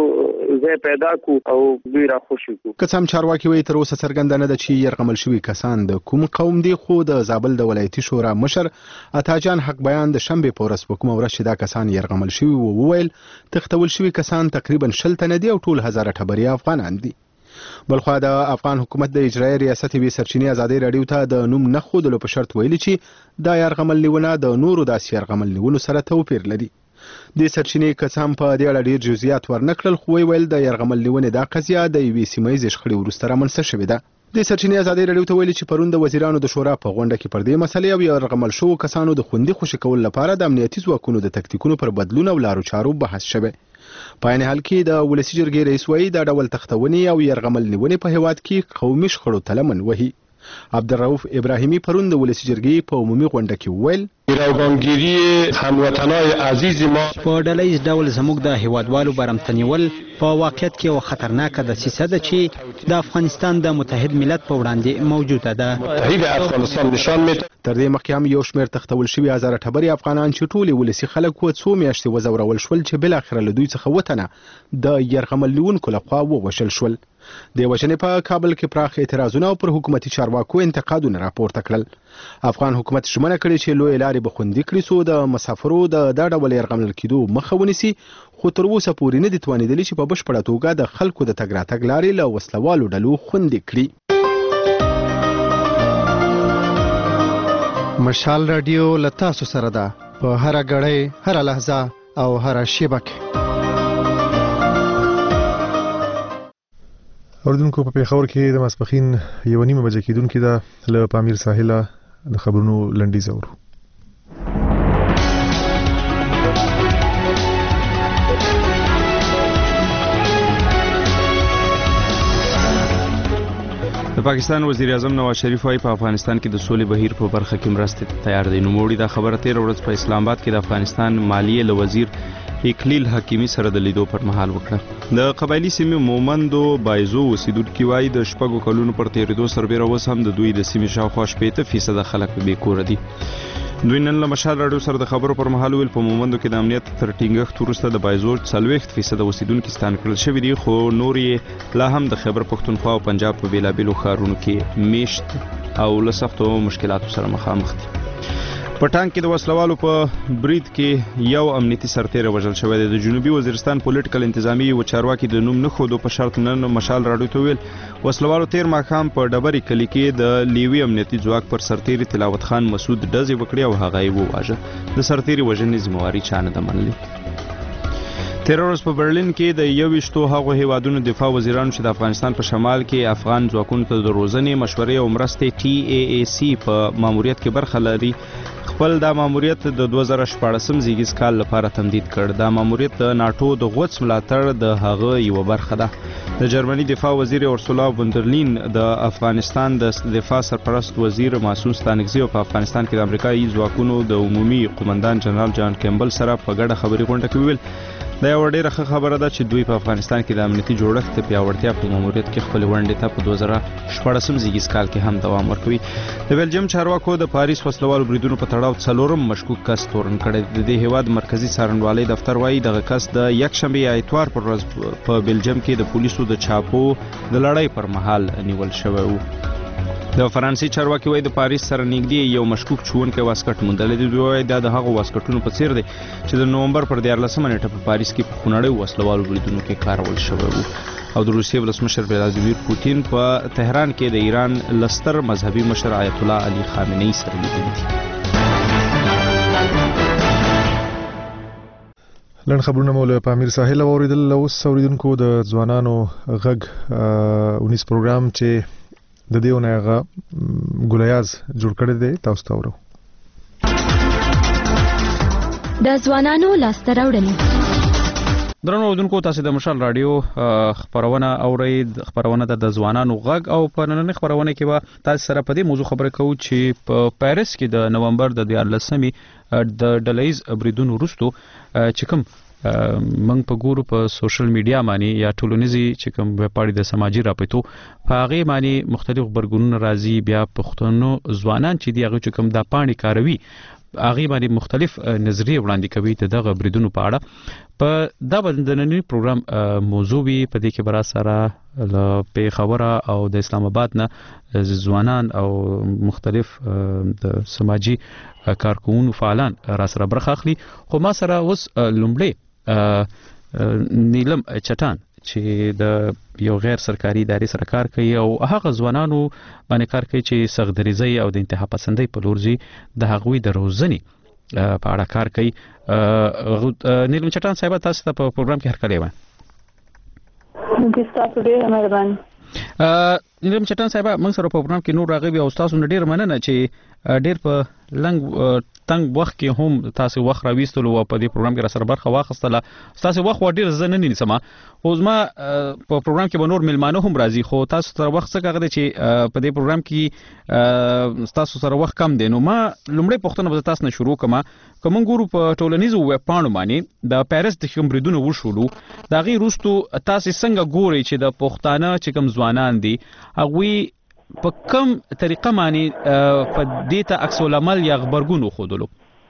ځای پیدا کو او دوی را خوشي کو. کسم چارواکي وایي تر اوسه څرګنده نه ده چې يرغمل شوي کسان د کوم قوم دي، خو د زابل د ولایتي شورا مشر عطاجان حق بیان د شنبه په ورځ په کومه ورځ چې دا کسان يرغمل شوي وو وویل تختول شوي کسان تقریبا 60 تنه دي او ټول هزاره ټبري افغانان دي. بلخو د افغان حکومت د اجرایي ریاست وی سرچینې ازادي رادیو ته د نوم نه خودلو په شرط ویلي چې دا يرغمل نیونه د نورو داسې يرغمل نیونو سره توپیر لري. د سرچینې کسان په دې اړه ډیر جزئیات ورنکړل، خو ویل د يرغمل نیونې دا قضیه د یوې سیمه ییز شخړې وروسته رامنځته شوې ده. د سرچینې ازادي رادیو ته ویلي چې پرون د وزیرانو د شورا په غونډه کې پر دې مسلې او يرغمل شوو کسانو د خوندي خوشي کول لپاره د امنیتي ځواکونو د تکتیکونو پر بدلون او لارو چارو بحث شوه. په عین حال کې د ولسی جرګې رئیس وایي دا ډول تختونې او يرغمل نیونې په هیواد کې قومي شخړو ته لمن وهي. عبدالرؤف ابراهیمی پرون د ولسی جرګې په عمومي غونډه کې وویل راوګانګيري هموطنای عزیز ما په ډلهیز ډول زموږ د هیوادوالو برمتنیول په واقعیت کې یو خطرناکه دسیسه ده چې د افغانستان د متحد ملت په وړاندې موجوده ده. متحد افغانستان نشان میده. تر دې مخکې هم یو شمېر تختول شوي هزاره ټبري افغانان چې ټول ولسی خلک و څو میاشتې وزورول شول چې بل اخر له دوی څخه وطنه د يرغمل نیونکو لخوا ووژل شول. د وژنې په کابل کې پراخ اعتراضونه او پر حکومتي چارواکو انتقادونه راپورته کړل. افغان حکومت ژمنه کړې چې لوی لارې به خوندي کړي څو د مسافرو د ډول يرغمل کېدو مخه ونیسي، خو تر اوسه پورې نه دي توانېدلي چې په بشپړه توګه د خلکو د تګ راتګ لارې له وسلوالو ډلو خوندي کړي. مشال رادیو لتاسو سره ده په هر غړې هر لحظه او هر شیبه کې. اوردونکو په پیښور کې د ماسپخین 1:30 بجې کېدونکې ده له پامیر ساحله د خبرونو لنډیز اورو. د پاکستان وزیر اعظم نواز شریف وايي په افغانستان کې د سولې بهیر په برخه کې مرستې تیار دي. نوموړي دا خبره تیر ورځ په اسلام آباد کې د افغانستان مالیې له وزیر اکلیل حکیمی سره د لیدو پر مهال وکړه. د قبایلی سیمې مومندو بایزو اوسیدونکي وايي د شپږو کلونو پر تیریدو سربیره اوس هم د دوی د سیمې شاوخوا 80% خلک بې کوره دي. دوی نن له مشال راډیو سره د خبرو پر مهال ویل په مومندو کې د امنیت تر ټینګښت وروسته د بایزو 40% اوسیدونکي ستانه کړل شوي دي، خو نور یې لا هم د خیبر پښتونخوا او پنجاب په بیلابیلو ښارونو کې میشت او له سختو مشکلاتو سره مخامخ دي. په ټانک کې د وسلوالو په برید کې یو امنیتي سرتیری وژل شوی دی. د جنوبي وزیرستان پولیټیکل انتظامی یو چارواکي د نوم نه ښودو په شرط نن مشال راډیو ته ویل وسلوالو تیر ماښام په ډبرې کلي کې د لیوي امنیتي ځواک پر سرتیری تلاوت خان مسعود ډزې وکړې او هغه یې وواژه. د سرتیری وژنې ذمہواري چا نه ده منلې. تیر ورځ په برلین کې د 21 هغو هیوادونو دفاع وزیرانو چې د افغانستان په شمال کې افغان ځواکونو ته د روزنې مشورې او مرستې TAAC په ماموریت کې برخه لري خپل دا ماموریت د 2014 زیږیز کال لپاره تمدید کړ. دا ماموریت د ناتو د غوڅ ملاتړ د هغه یو برخه ده. د جرمني دفاع وزیر اورسولا وندرلین د افغانستان د دفاع سرپرست وزیر ماسون ستانکزی په افغانستان کې د امریکایي ځواکونو د عمومي قومندان جنرال جان کیمبل سره په ګډه خبري غونډه کې ویل دا یو ډېره ښه خبره ده چې دوی په افغانستان کې د امنیتي جوړښت د پیاوړتیا په ماموریت کې خپل ونډې ته په 2014 زیږیز کال کې هم دوام ورکوي. د بیلجیم چارواکو د پاریس وسلوالو بریدونو په تړاو 4م مشکوک کس تورن کړی. د دې هیواد مرکزی څارنوالۍ دفتر وايي دغه کس د یکشنبه یا اتوار پر ورځ په بیلجیم کې د پولیسو د چاپو د لړۍ پر مهال نیول شوی و. د فرانسې چارواکي وايي د پاریس سره نږدې یو مشکوک چونکی واسکټ موندل دي. دوی وايي دا د هغو واسکټونو په څیر دی چې د نومبر پر 14 نیټه په پاریس کې په خونړیو وسلوالو بریدونو کې کارول شوی و. او د روسیې ولسمشر ولادیمیر پوتین په تهران کې د ایران لستر مذهبي مشر آیت الله علي خامنه‌ای سره لیدلي دي. لن خبرونه مو له پامیر ساحل اوریدل. اوس اوریدونکو د ځوانانو غږ 19 پروګرام چې د دیونه هغه ګولیاز جوړ کړی دی تاسو ته ورو. د ځوانانو لاسته راوړنې. درنو اوریدونکو تاسو د مشال راډیو خبرونه اورئ. خبرونه د ځوانانو غږ او په نننۍ خبرونه کې به تاسو سره په دې موضوع خبرې کوو چې په پاریس کې د نومبر د 14مې د ډلهیز بریدونو وروسته چې کوم منګ په ګورو په سوشل میډیا باندې یا ټولنیزي چې کوم وپاړي د سماجی رابطو په هغه باندې مختلف خبرګونونه راځي. بیا پښتنو ځوانان چې دی هغه چې کوم د پاڼې کاروي هغه باندې مختلف نظریه وړاندې کوي د دغه بریدونو په اړه. په دا بدننی پروګرام موضوع وی په دې کې برا سره له پیښوره او د اسلام آباد نه ځوانان او مختلف د سماجی کارکونو فعالان را سره برخه اخلي. خو ما سره اوس لومړی نیلم چټان چې د یو غیر سرکاري ادارې سره کار کوي او هغه ځوانانو باندې کار کوي چې سختدریزي او د انتها پسندۍ په لور ځي د هغوی د روزنې په اړه کار کوي. نیلم چټان صاحب تاسو ته په پروګرام کې هرکلی وایم. تاسو ډېر مهربان. نیلم چټان صاحب موږ سره په پروګرام کې نور راغبي او تاسو ډېر مننه چې ډېر په لنګ تنګ وخت کې هم تاسو وخت راويستلو او په دې پروګرام کې را سره برخه واخیستله. تاسو وخت ډېر زنه نه نیسم خو زما په پروګرام کې به نور ملمانه هم راځي خو تاسو سره وخت څه کاغه چې په دې پروګرام کې تاسو سره وخت کم دی. نو ما لومړی پوښتنه به تاسو نه شروع کوم. کوم ګورو په ټولنیزو ویب پاڼو باندې د پاریس د کوم بریدونو وشولو دا غي روستو تاسو څنګه ګوري چې د پښتانه چې کوم ځوانان دي هغه په کوم طریقه باندې په دې ته عکس العمل یا خبرګونو خودلو؟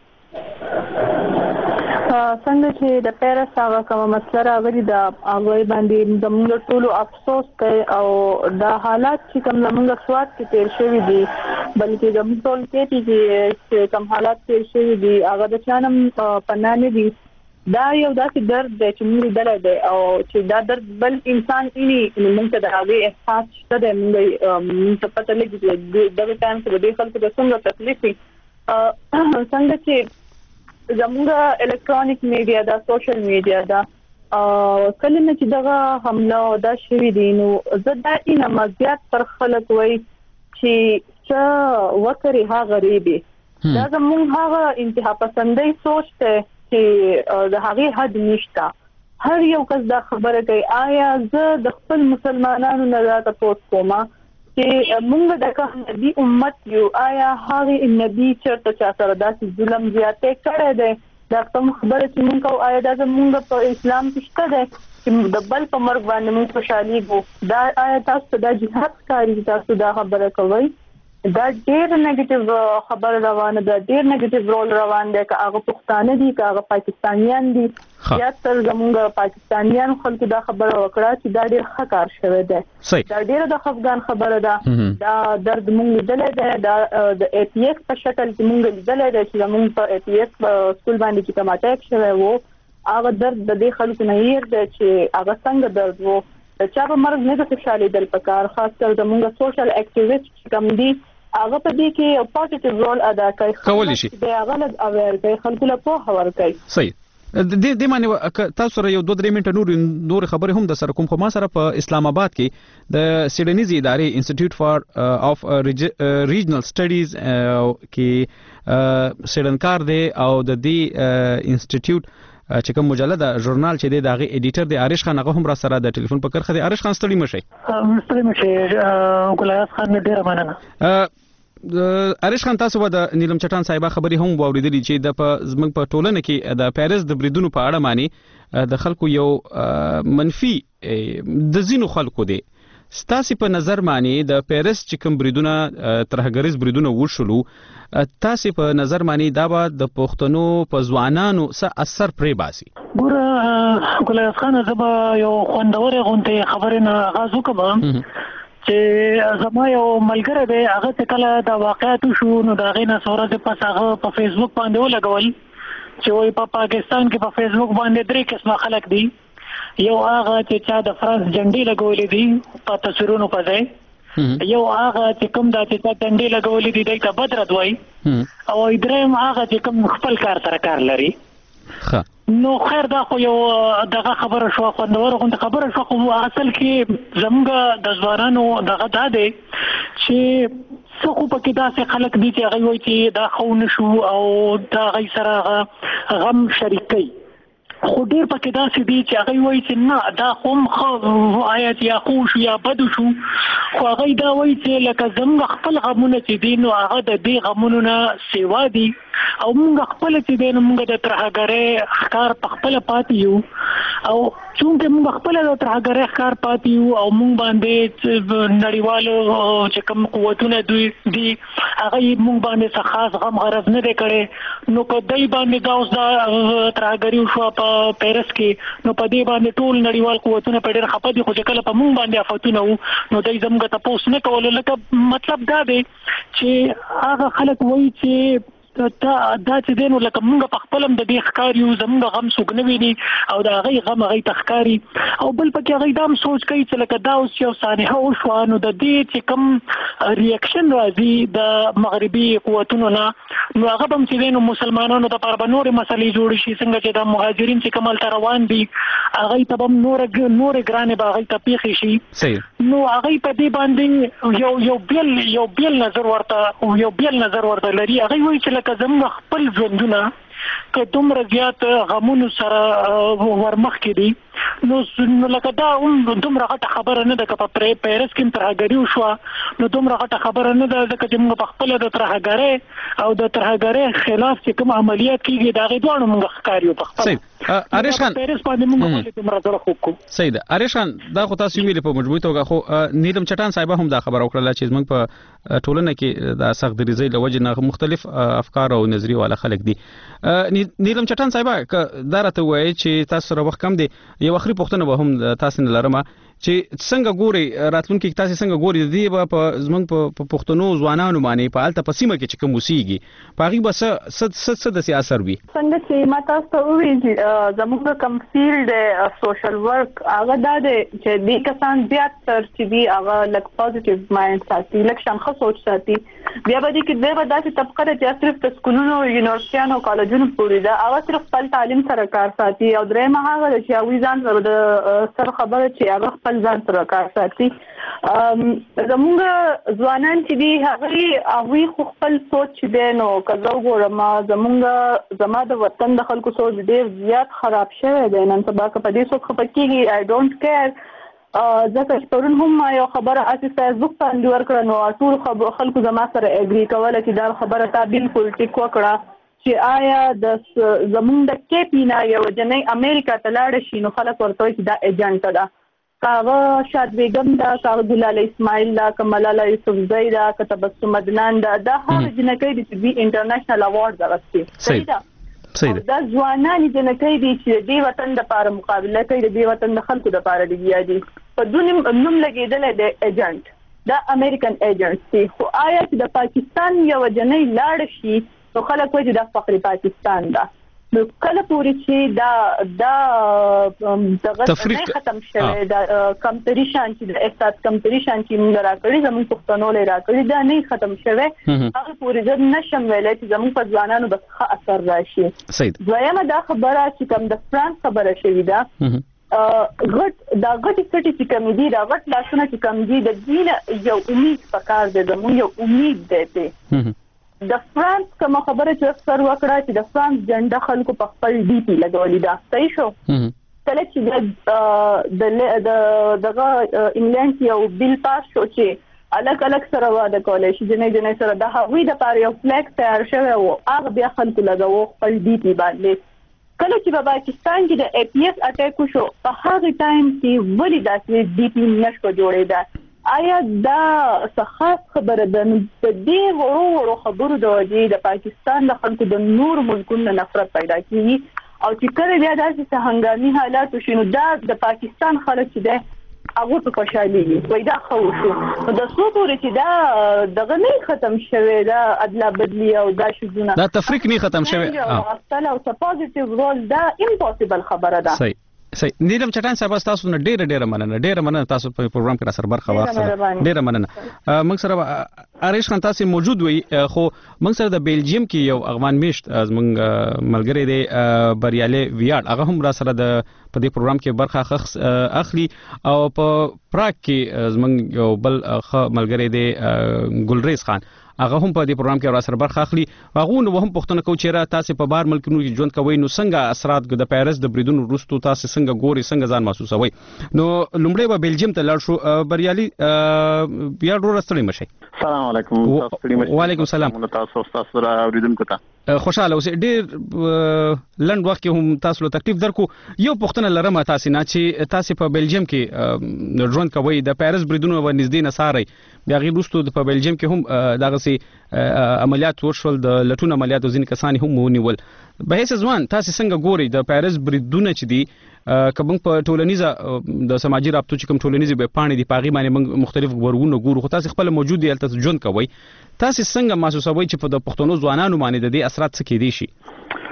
څنګه چې د پیرس هغه کومه مسله راغلي د هغه باندې د موږ ټولو افسوس کوي او د حالات چې کوم زموږ سواد کې تیر شوی دي بلکې د موږ ټول کې چې کوم حالات تیر شوی دي هغه د چانم پنانه دي. دا یو داسې درد دی چې موږ دلته دی او چې دا درد بل انسان یې موږ ته د هغه احساس شته موږ ته پته لګي چې دغه ټایم کې د خلکو د څنګه تکلیف څنګه چې زموږ الکترونیک میډیا دا سوشل میډیا دا کله نه چې دغه حمله دا شوی دی نو زه دا اینه مزیات پر خلک وای چې څه وکړي هغه غریبي دا زموږ هغه انتها پسندۍ سوچ ته چې د هغه حد نشته. هر یو کس دا خبره کوي آیا زه د خپل مسلمانانو نه تاسو کومه چې موږ د کوم نبی امت یو آیا هغه نبی چرته چا سره داسې ظلم زیاته کړی دی دا کوم خبره چې موږ کو آیا دا زموږ په اسلام کې شته ده چې د بل په مرګ باندې موږ خوشالي وو دا آیا تاسو د جهاد کاری تاسو دا خبره کوي دا ډېر نیگیټیو خبر روانه ده ډېر نیگیټیو رول روان دی که هغه پښتانه دي که هغه پاکستانیان دي یا تر زموږ پاکستانیان خلک دا خبره وکړه چې دا ډېر ښه کار شوی دی دا ډېر د خفګان خبره ده دا درد موږ لیدلی دی دا د ای پی ایس په شکل کې موږ لیدلی دی چې زموږ په ای پی ایس سکول باندې چې کوم اټیک شوی و هغه درد د دې خلکو نه هیر دی چې هغه څنګه درد و د چا په مرګ نه د خوشحالېدل پکار خاص کر زموږ سوشل اکټیویسټ کوم دي هغه په دې کې یو پوزټیو رول ادا کوي کولی شي د هغه له اویر کوي خلکو له پوهه ورکوي. صحیح د معنی تاسو سره یو 2-3 منټه نور خبرې هم د سره کوم خو ما سره په اسلام آباد کې د سیډنیز ادارې انسټیټیوټ فار اف ریجنل سټډیز کې سیډنکار دی او د دې انسټیټیوټ چې کوم مجله د ژورنال چې د هغه ایډیټر دی عارش خان هغه هم را سره د ټلیفون په کرخه دی. عارش خان ستړي مشه ګلایاس خان ډیره مننه. عارش خان تاسو د نیلم چټان صاحب خبرې هم واوریدلې چې د زمنګ په ټولنه کې د پیرس د بریدونو په اړه معنی د خلکو یو منفي د زینو خلکو دی ستاسو په نظر معنی د پیرس چې کوم بریدونه ترهګریز بریدونه وشولو تاسو په نظر معنی دا به د پښتنو په ځوانانو څه اثر پرې باسي؟ ګوره ګلایاس خان زما یو خوندور غونډه خبرې نه آغاز وکم چې زما یو ملګری دی هغه چې کله دا واقعیت شو نو دا غینه سورته پس هغه په فیسبوک باندې ولګول چې وای په پاکستان کې په فیسبوک باندې 3 قسمه خلک دي یو هغه چې چا د فرانس جنډې لګولې دي په تصویرونو په ځای یو هغه چې کوم د چې جنډې لګولې دي دای ته بدرت وای او دریم هغه چې کوم خپل کار سره کار لري. نو خیر دا خو یو دغه خبره شو خوندور غونډه خبره شو خو اصل کې زموږ د ځوانانو دغه دا دی چې څو په کې داسې خلک دي چې هغه وایي چې دا خو نشو او دا غي سره غم شریکي خو ډیر پکې داسې دي چې هغه وایي چې نه دا هم خو آیت یا خوش یا بد شو خو هغه دا وایي چې لکه زموږ خپل غمونه چې دي نو هغه د دې غمونو نه سیوا دي او موږ خپل چې دي نو موږ د ترهګرۍ ښکار په خپل پاتې یو او څنګه موږ خپل د ترهګرۍ ښکار پاتې یو او موږ باندې نړیوالو چې کوم قوتونه دوی دي هغه موږ باندې څه خاص غم غرض نه دی کړی نو په دای باندې دا اوس د ترهګرۍ شو په پیرس کې نو په دې باندې ټول نړیوال قوتونه په ډېر خپه دي خو چې کله په موږ باندې آفتونه وو نو دای زموږ ته پوس نه کول لکه مطلب دا دی چې هغه خلک وایي چې دا چې دینو لکه موږ په خپلم د دې ښکار یو زموږ غم څوک نه ویني او د هغې غم هغې ته ښکاري او بل پکې هغې دا هم سوچ کوي چې لکه دا اوس یو سانحه وشوه نو د دې چې کوم ریاکشن راځي د مغربي قوتونو نه نو هغه به هم چې دی نو مسلمانانو دپاره به نورې مسلې جوړې شي څنګه چې د مهاجرین چې کوم هلته روان دي هغې ته به هم نورې ګرانې به هغې ته پېښې شي نو هغې په دې باندې یو بیل نظر ورته لري هغې وایي چې لکه زموږ خپل ژوندونه که دومره زیات غمونو سره ورمخ کې دي نو لکه دا هم دومره غټه خبره نه ده که په پیرس کې ترهګري وشوه نو دومره غټه خبره نه ده ځکه چې موږ په خپله د ترهګرۍ او د ترهګرۍ خلاف چې کوم عملیات کېږي د هغې دواړو موږ ښکار یو په خپله عارش خان پیرس باندې موږ ولې دومره زړه خوږ کړو. صحیح ده عارش خان دا خو تاسو ویلې په مجموعي توګه خو نیلم چټان صاحب هم دا خبره وکړله چې زموږ په ټولنه کې د سخت دریځۍ له وجې نه مختلف افکار او نظریې والا خلک دي. نیلم چټان صاحب دا راته وایي چې تاسو سره وخت کم دی یو اخري پوښتنه به هم تاسو نه لرم چې څنګه ګوري راتلونکي تاسو څنګه ګوري د دې په زمنګ په پښتنو ځوانانو باندې په الته پسیمه کې چې کوم وسیږي په هغه بس څه د سیاست وي څنګه چې ما تاسو ته وویل زموږ کوم فیلډ سوشل ورک هغه د چې د کسان زیات تر چې دی هغه لک پوزټیو مایند ساتي لک شانخه سوچ ساتي بیا به دې کې د داسې طبقه چې صرف د سکولونو یونیورسيټانو کالجونو پورې دا هغه صرف خپل تعلیم سره کار ساتي او درېمه هغه چې هغه ځان سره د سر خبره چې هغه خپل ځان سره کار ساتي زموږ ځوانان چې دی هغه خپل سوچ دی نو کزو ګورم زما د وطن د خلکو سوچ ډیر زیات خراب شوی دی نن سبا په دې څوک خپکیږي I don't care ځکه چې پرون هم یو خبره اساس فیسبوک باندې ورکړه نو ټول خلکو زما سره اګری کوله چې دا خبره تا بالکل ټیک وکړه چې آیا د زمونږ د کیپینا یو جنې امریکا ته لاړ شي نو خلک ورته چې دا ایجنټ ده کاغه شاد بیگم دا کاغه ګلال اسماعیل دا کملاله یوسفزئی دا تبسم عدنان دا هغه جنکې دي چې انټرنیشنل اوارډ راغستي صحیح ده دا ځوانان جنکې دي چې د وطن د لپاره مقابله کوي د وطن د خلکو د لپاره دی په دونیم نوم لګیدل د ایجنټ دا امریکن ایجنټ دی خو آیا چې د پاکستان یو جنې لاړ شي نو خلک وایي د فقر پاکستان دا نو کله پوری چې دا تفریق ختم شوه دا کمپټیشن چې د استاد کمپټیشن چې موږ راکړی زموږ پښتنو لري راکړی دا نه ختم شوه هغه پوری ځل نشم ویلای چې زموږ په ځوانانو بس ښه اثر راشي دویمه دا خبره چې کوم د فرانس خبره شوې ده غټ چې کوم دي دا غټ لاسونه چې کوم دي د دین یو امید پکار دی زموږ یو امید دی د فرانس کوم خبره چې اکثر وکړه چې د فرانس جنډه خلکو په خپل ډي پی لګولې ده صحیح شو کله چې دغه انګلند یو بیل پاس شو چې الګ سره واده کولای شي جنې سره د هغوی د پاره یو فلیک تیار شوی او هغه بیا خلکو لګاوه خپل ډي پی باندې کله چې په پاکستان کې د اي پی ایس اٹیک وشو په هغه ټایم کې ولې داسې ډي پی نشو جوړېده آیا دا خاص خبره ده د دې ورو خبرو د پاکستان د خلکو د نور ملکونو نفرت پیدا کیږي او چې کله بیا داسې هنګامي حالات وشي نو دا د پاکستان خلک چې ده هغه په خوشالي وي دا خو شو نو د څو پورې چې دا دغه نه ختم شوی دا ادلا بدلی او دا شذونه دا تفریق نه ختم شوی اصل او پوزټیو رول دا امپوسیبل خبره ده صحیح نیلم چټان صاحب تاسو نه ډیره مننه تاسو په پروګرام کې را سره برخه واخیسته ډیره مننه موږ سره اریش خان تاسو موجود وي خو موږ سره د بیلجیم کې یو افغان میشت از موږ ملګری دی بریالي ویاړ هغه هم را سره د په دې پروګرام کې برخه اخلي او په پراګ کې زموږ یو بل ملګری دی ګلریز خان هغه هم په دې پروګرام کې را سره برخه اخلي هغه نو هم پښتنه کو چې را تاسو په بار ملکونو کې ژوند کوي نو څنګه اثرات د پیرس د بریدونو وروسته تاسو څنګه ګوري څنګه ځان محسوسوي نو لومړی به بیلجیم ته لاړ شو بریالي بیا ډور ستړي مشي السلام علیکم وعلیکم السلام تاسو را اوریدونکو ته خوشاله اوسئ ډیر لنډ وخت کې هم تاسو له تکلیف درکو یو پښتنه لرم تاسو نه چې تاسو په بیلجیم کې ژوند کوي د پیرس بریدونو ونږدې نه ساري بیا غي وروسته په بیلجیم کې هم دغه عملیات وشول د لټون عملیات ځین کسان هم ونیول به هیڅ ځوان تاسو څنګه ګوري د پیرس بریدونه چې دي کوم په ټولنیزه د سماجی رابطو چې کوم ټولنیزه به پانی دي پاغي باندې مختلف ورغونه ګورو خو تاسو خپل موجود دي تاسو ژوند کوي تاسو څنګه محسوسوي چې په د پښتنو ځوانانو باندې د دې اثرات څه کېدي شي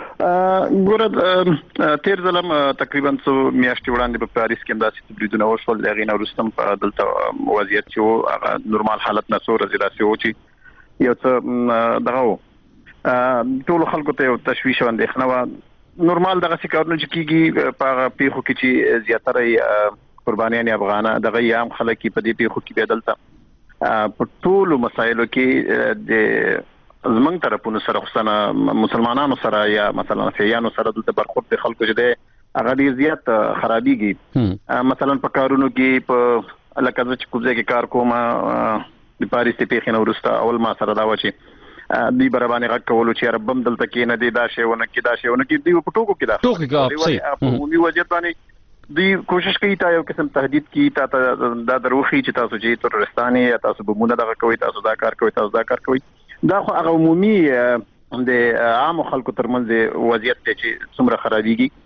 ګوره تیر ځلم تقریبا څو میاشتې وړاندې په پاریس کې داسې بریدونه وشول د غینه ورستم په دلته وضعیت چې هغه نورمال حالت نه څو ورځې راسي و چې یو څه دغه ټول خلکو ته تشویش او اندېښنه و نورمال دغه څه کارونه چې کیږي په پیښو کې چې زیاتره قربانیان افغانه دغه عام خلک په دې پیښو کې بدلته په ټول مسایلو کې د زمنګ طرفونو سره خصنا مسلمانانو سره یا مثلا فیانو سره د برخورد د خلکو چې د هغه ډیر زیات خرابېږي مثلا په کارونو کې په لکه چې کوزه کې کار کوم د پاریس ته پیښ نه ورسته اول ما سره دا و چې دی برابرانه غږ کولو چې ربم دلته کې نه دی دا شیونه کې دی په ټوکو کې دا ټوکو صحیح په عمومي وضعیت باندې دی کوشش کوي تا یو قسم تهدید کوي تا دا دروخي چې تاسو چې ترورستاني یا تاسو به مونږ دغه کوي تاسو دا کار کوي دا خو هغه عمومي د عام خلکو ترمنځ وضعیت چې څومره خرابېږي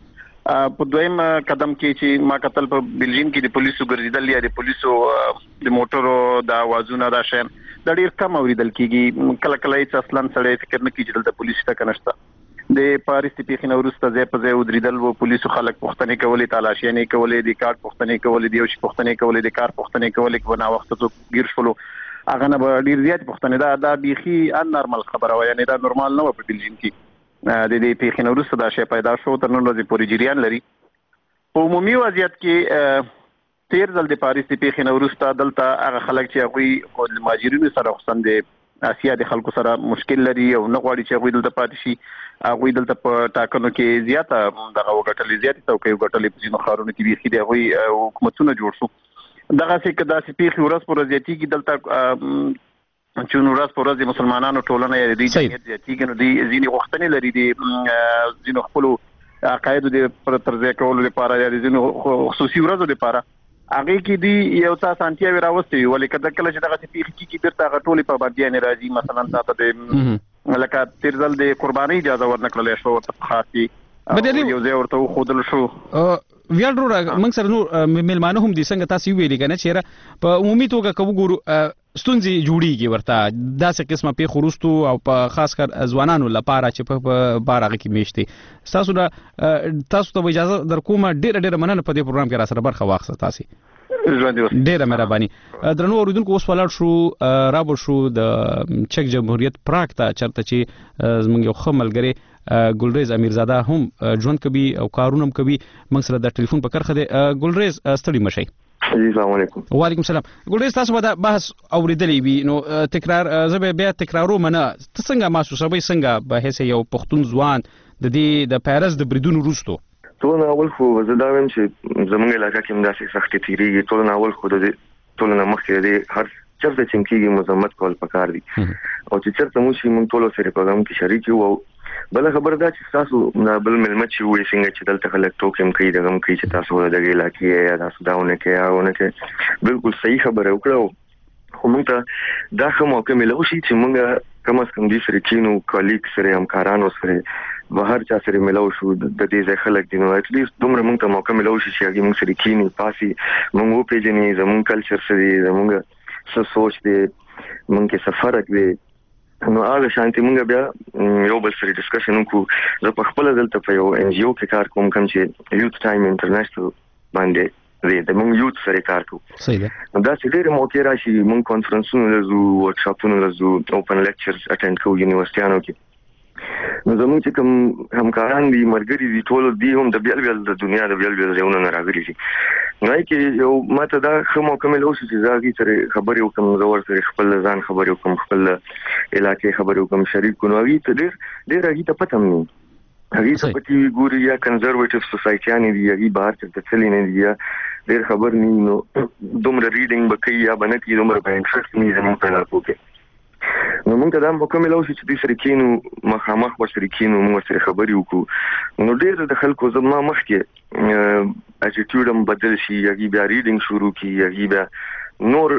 په دویم قدم کې چې ما کتل په بلجیم کې د پولیسو ګرځیدل یا د پولیسو د موټرو د اوازونو دا شین د ډیر کم اوریدل کیږي. کله کله چې اصلا سړی فکر نه کوي چې دلته پولیس ټک نشته. د پاریس په پیښې نورسته ځای په ځای ودریدل وو پولیسو خلک پوښتنې کولې تالاشي نه کولې د کارت پوښتنې کولې د یو شي پوښتنې کولې د کار پوښتنې کولې کو نه وخت څو گیر شولو هغه نه ډیر زیات پوښتنې دا بيخي ان نارمل خبره و یعنی دا نورمال نه و په بلجیم کې. د دې پیښې نورسته دا شی پیدا شو تر نن ورځې پورې جریان لري. په عمومي وضعیت کې تیر ځل د پاریس د پیښې نورسته دلته هغه خلک چې هغه د ماجرینو سره خصن دي اسیا د خلکو سره مشکل لري او نه غواړي چې هغه دلته پاتې شي. هغه دلته په ټاکنو کې زیاته دغه وګټلې زیاتې توقع وګټلې په ځینو ښارونو کې بيخي د هغه حکومتونه جوړ شو. دغه څه کې داسې پیښې ورځ پر ورځ زیاتېږي دلته چې نو ورځ پر ورځ مسلمانانو ټولنه یې د جمعیت زیاتېږي نو د ځینې غوښتنې لري د ځینو خپل عقاید د ترځای کولو لپاره یا د ځینو خصوصي ورځو لپاره هغه کې دی یو څه سانتیا وراوستي ولې کله کله چې دغه پیښې کې بیرته غټولې په باندې راځي مثلا تاسو د لکه تیر ځل د قرباني اجازه ورنکړل شو ورته خاصي یو ځای ورته خودل شو. ویاړ ورو موږ سره نو ملمانه هم دي څنګه تاسو ویلي کنه چې په عمومي توګه کوو ګورو ستونزې جوړیږي ورته داسې قسمه په خروستو او په خاص کر ځوانانو لپاره چې په بارغه کې میشتي تاسو ته اجازه در کومه ډیره مننه په دې پروګرام کې را سره برخه واخیسته تاسو ډیره مهرباني. درنو اوریدونکو اوس ولاړ شو رابو شو د چک جمهوریت پراګ ته چرته چې زموږ یو خملګری ګلریز امیرزاده هم ژوند کوي او کارونه هم کوي. موږ سره د ټلیفون په کرخه دی. ګلریز ستړي مشي. السلام علیکم. وعلیکم السلام. ګلریز تاسو به بحث اوریدلې وي نو تکرار زه بیا تکرارو منه ته څنګه محسوسوي څنګه به هیڅ یو پښتون ځوان د دې د پیرس د بریدونو وروسته ټول اول خو زه دا وایم چې زمونږ علاقه کې هم داسې سختي تیریږي. ټول اول خو د ټول نه مخکې د هر چرته چې کېږي مزمت کول پکار دي او چې چرته مو شي مونږ ټول سره په کوم کې شریک یو. بل خبر دا چې تاسو بل ملمت شي وې څنګه چې دلته خلک ټوکم کوي دغه کوي چې تاسو د علاقې یا تاسو داونه کې بالکل صحیح خبره وکړو. خو موږ ته دا کوم موقع ملو شي چې موږ کم از کم دې سره کینو کالیګ سره همکارانو سره بهر چا سره ملو شو د دې ځای خلک دي نو اټ لیست دومره موږ ته موقع ملو شي چې موږ سره کینی پاسي موږ په پیژنې زموږ کلچر سره زموږ څه سوچ دي موږ کې سفر کوي نو هغه شانتي موږ بیا یو بل سره ډسکشن وکړو. زه په خپل دلته په یو ان جی او کې کار کوم چې یوث ټایم انټرنیشنل باندې د موږ یوث سره کار کوو. صحیح ده. نو دا چې ډېر موقع راشي موږ کانفرنسونه لزو ورکشاپونه لزو اوپن لیکچرز اټینډ کوو یونیورسيټانو کې. نو زموږ چې کوم همکاران دي مرګري دي ټول دي هم د بیل د دنیا د بیل ځایونو نه راغلي دي. نو کې یو ماته دا کومه کومه اوس چې زاګي سره خبرې وکم زور سره خپل ځان خبرې وکم خپل علاقې خبرې وکم شریک کو نو ته ډېر هغه ته پته مې هغه ته پتی ګوري یا کنزرویټیو سوسایټیانی دي هغه بهر څخه تللی نه دي ډېر خبر نه نو دومره ریډینګ بکې یا باندې دومره په انټرست نه زموږ په لاره کې نو موږ دا مکمل اوس چې د سره کینو مخامخ ورسره کینو موږ سره خبرې وکړو نو ډېر د خلکو زما مخکې اټیټیوډ هم بدل شي هغه بیا ریډینګ شروع کی هغه بیا نور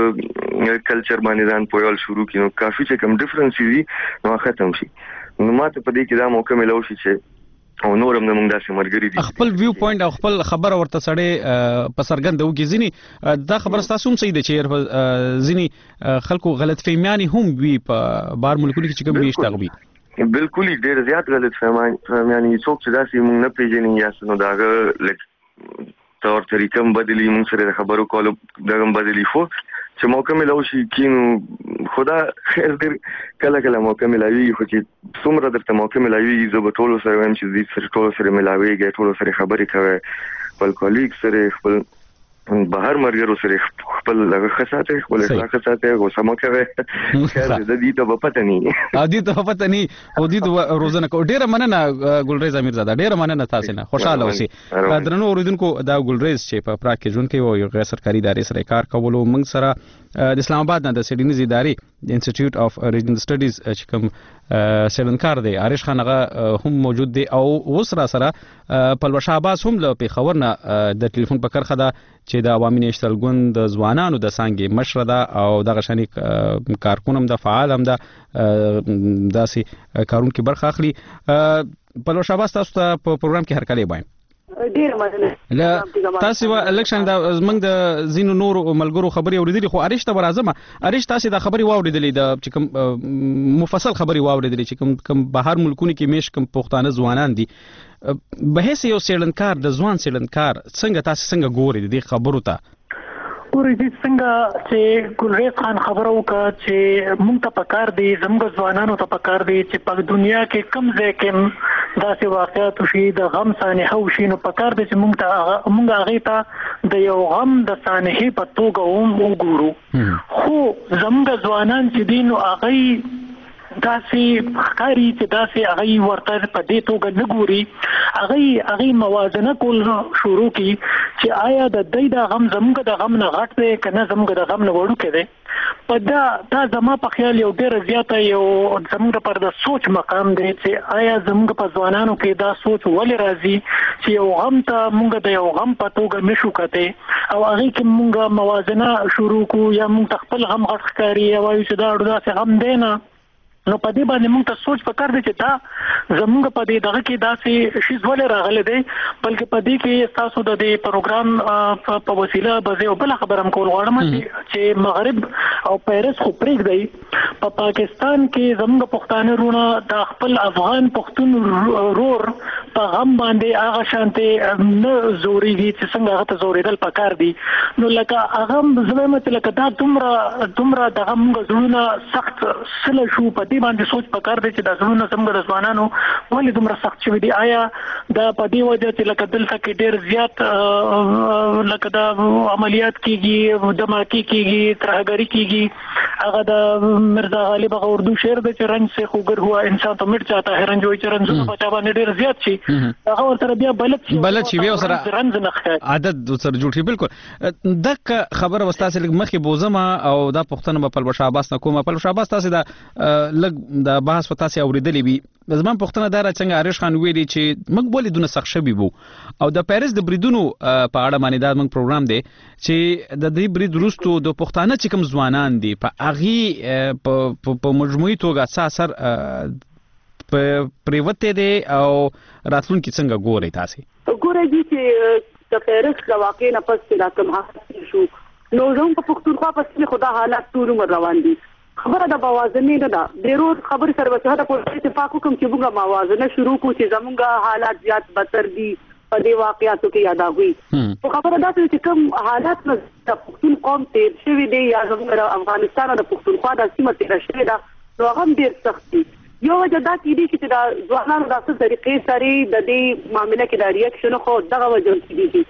کلچر باندې ځان پویل شروع کی نو کافي چې کوم ډیفرنس دي نو ختم شي نو ماته په دې کې دا مکمل اوس چې او نورم موږ داسې مرګري دي خپل ویو پوینټ او خپل خبره ورته سړی په سرګند وګي ځینی دا خبره تاسو هم صحیح ده چې ځینی خلکو غلط فهمیانی هم وی په بار ملکونو کې چې کوم نشته غوي بالکل ډېر زیات غلط فهمیانی څوک چې داسې موږ نه پیژنې یا څنګه داغه لکه تور طریقم بدلی موږ سره خبرو کولو دغه بدلی خو چې موقع ملو شي کینو خدا خیر دې کله موقع ملوي خو چې څومره درته موقع ملوي زه به ټول سره وایم چې دې سره ټول سره ملاويږي ټول سره خبرې کوي خپل کولیګ سره خپل بهر مرګرو سره خپل لږه خاصه خپل خاصه او سم کوي خیر دې ته پته نه دې ته پته نه او دې روزنه کو ډیره مننه ګلریز امیرزاده ډیره مننه تاسو نه خوشاله اوسئ درنو اوریدونکو دا ګلریز چې په پراګ کې ژوند کوي او غیر سرکاري ادارې سره کار کولو موږ سره د اسلام آباد نه د سیډنیز ادارې د انسټیټیوټ اف ریجنل سټډیز چې کوم سیلنکار دی عارش خان هغه هم موجود دی او اوس را سره پلوشه عباس هم له پیښور نه د ټلیفون په کرخه ده چې د عوامي نېشنل ګوند د ځوانانو د څنګه مشر ده او د غشنی کارکونم د فعال هم ده داسې کارون کې برخه اخلي. پلوشه عباس تاسو ته په پروګرام کې هر کله وایم ډیر مننه. تاسو الکشن د زمنګ د زینو نور ملګرو خبري اوریدلې خو اریش ته برازمه اریش تاسو د خبري واوریدلې د چې کوم مفصل خبري واوریدلې چې کوم بهر ملکونو کې میش کوم پښتانه ځوانان دي به هیڅ یو سیلنکار د ځوان سیلنکار څنګه ګوري د خبرو ته ورته څنګه چې ګلریز خان خبرو وکړه چې موږ ته پکار دي زموږ ځوانانو ته پکار دي چې په دنیا کې کم ځای کې داسې واقعیت شي د غم سانحه وشي نو پکار دي چې موږ هغه ته د یو غم د سانحه په توګه وګورو خو زموږ ځوانان چې دین او هغه داسې ښکاری چې داسې هغه ورته په دې توګه نه ګوري هغه موازنه کول شروع کی چې آیا د دې د غم زموږ د غم نه غټ دی کنه زموږ د غم نه وړوکی دی په دا زما په خیال یو ډیر زیاته یو زموږ پر د سوچ مقام دی چې آیا زموږ په ځوانانو کې دا سوچ ولې راځي چې یو غم ته موږ د یو غم په توګه نشو کته او هغه کې موږ موازنه شروع کو یا موږ خپل غم غټ ښکاری او چې دا ډېر غم دی نه نو په دې باندې موږ ته سوچ پکار دی چې دا زموږ په دې دغه کې داسې شی ولې راغلی دی بلکې په دې کې تاسو د دې پروګرام په وسیله به یو بل خبرم کول غواړم چې مغرب او پیرس خو پرېږدي په پاکستان کې زموږ پښتانه رونه د خپل افغان پښتون رور په غم باندې هغه شانته نه زوريږي چې څنګه هغه ته زورېدل پکار دي نو لکه هغه زموږ ته لکه دا دومره دغه موږ زړونه سخت سله شو په دې باندې سوچ پکار دی چې د زړونو څنګه د ځوانانو ولې دومره سخت شوي دي آیا دا په دې وجه چې لکه دلته کې ډېر زیات لکه د عملیات کېږي دماکي کېږي ترهګري کېږي هغه د مرزا غالب هغه اردو شعر دی چې رنج سے خوگر ہوا انسان تو مٹ جاتا ہے رنج وای چې رنجونه په چا باندې ډېر زیات شي هغه ورته بیا بلد شي بیا سره رنج نه ښکاري عادت سره جوړ شي بالکل دک خبر واستاسه مخې بوزما او دا پښتنه په پلوش عباس نه کومه پلوش عباس تاسو دا لګ د بحث په تاسو اوریدلې وي زمون پښتنه دار څنګه اریش خان ویلي چې موږ بولې دونه سخت شوي وو او د پیرس د بریدونو په اړه باندې دا موږ پروګرام دی چې د دې برید وروستو د پښتانه چې کوم ځوانان دي په اغي په مجموعي توګه اثر په پریوته دي او راتلونکي څنګه ګوري تاسو ګوري چې د پیرس د واقع نه پس چې راکم حاصل شو نو زموږ په پښتونخوا پسې خدا حالات ټول روان دي خبره د موازنه نه ده ډیرو خبر سره وڅه دا په اتفاق کوم چې موږ موازنه شروع کو چې زموږ حالات زیات بدتر دي په دې واقعاتو کې یاد اغوي خو خبره دا چې کوم حالات د پښتون قوم تیر شوی دی یا زموږ افغانستان د پښتونخوا د سیمه تیر شوی دا نو هغه ډیر سخت دي یو وجه دا کېدی چې د ځوانانو د څه طریقې سره د دې معاملې کې د ریاکشن خو دغه وجه کېدی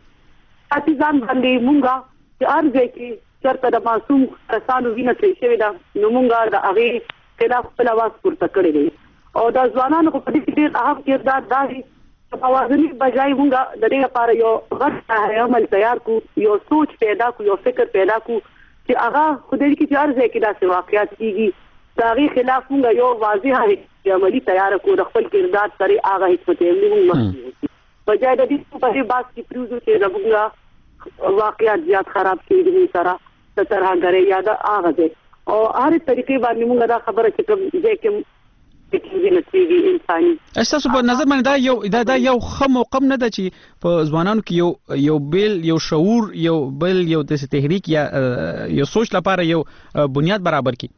پاتیزان باندې مونږه چې ارزه کې چرته د معصوم کسانو وینه ترې شوې ده نو مونږ د هغې خلاف خپل اواز پورته کړی دی او د ځوانانو په دې کې ډېر اهم کردار دا دی چې موازنې بجای مونږ د دې لپاره یو غټ عمل تیار کو یو سوچ پیدا کو یو فکر پیدا کو چې هغه خدای کې چې ارزه کې داسې واقعیت کیږي د هغې خلاف مونږ یو واضح عملي تیار کو د خپل کردار سره هغه حکمت عملي مونږ بجای د دې په دې باس کې پروزو چې زموږ واقعیت زیات خراب کیږي سره د ترهګرۍ یا د هغه دی او هر طریقې باندې موږ دا خبره چې کوم ځای کې کېږي نتیجه انساني تاسو په نظر باندې دا یو موقم نه ده چې په ځوانانو کې یو بیل یو شعور یو بل یو د تحریک یا یو سوچ لپاره یو بنیاد برابر کی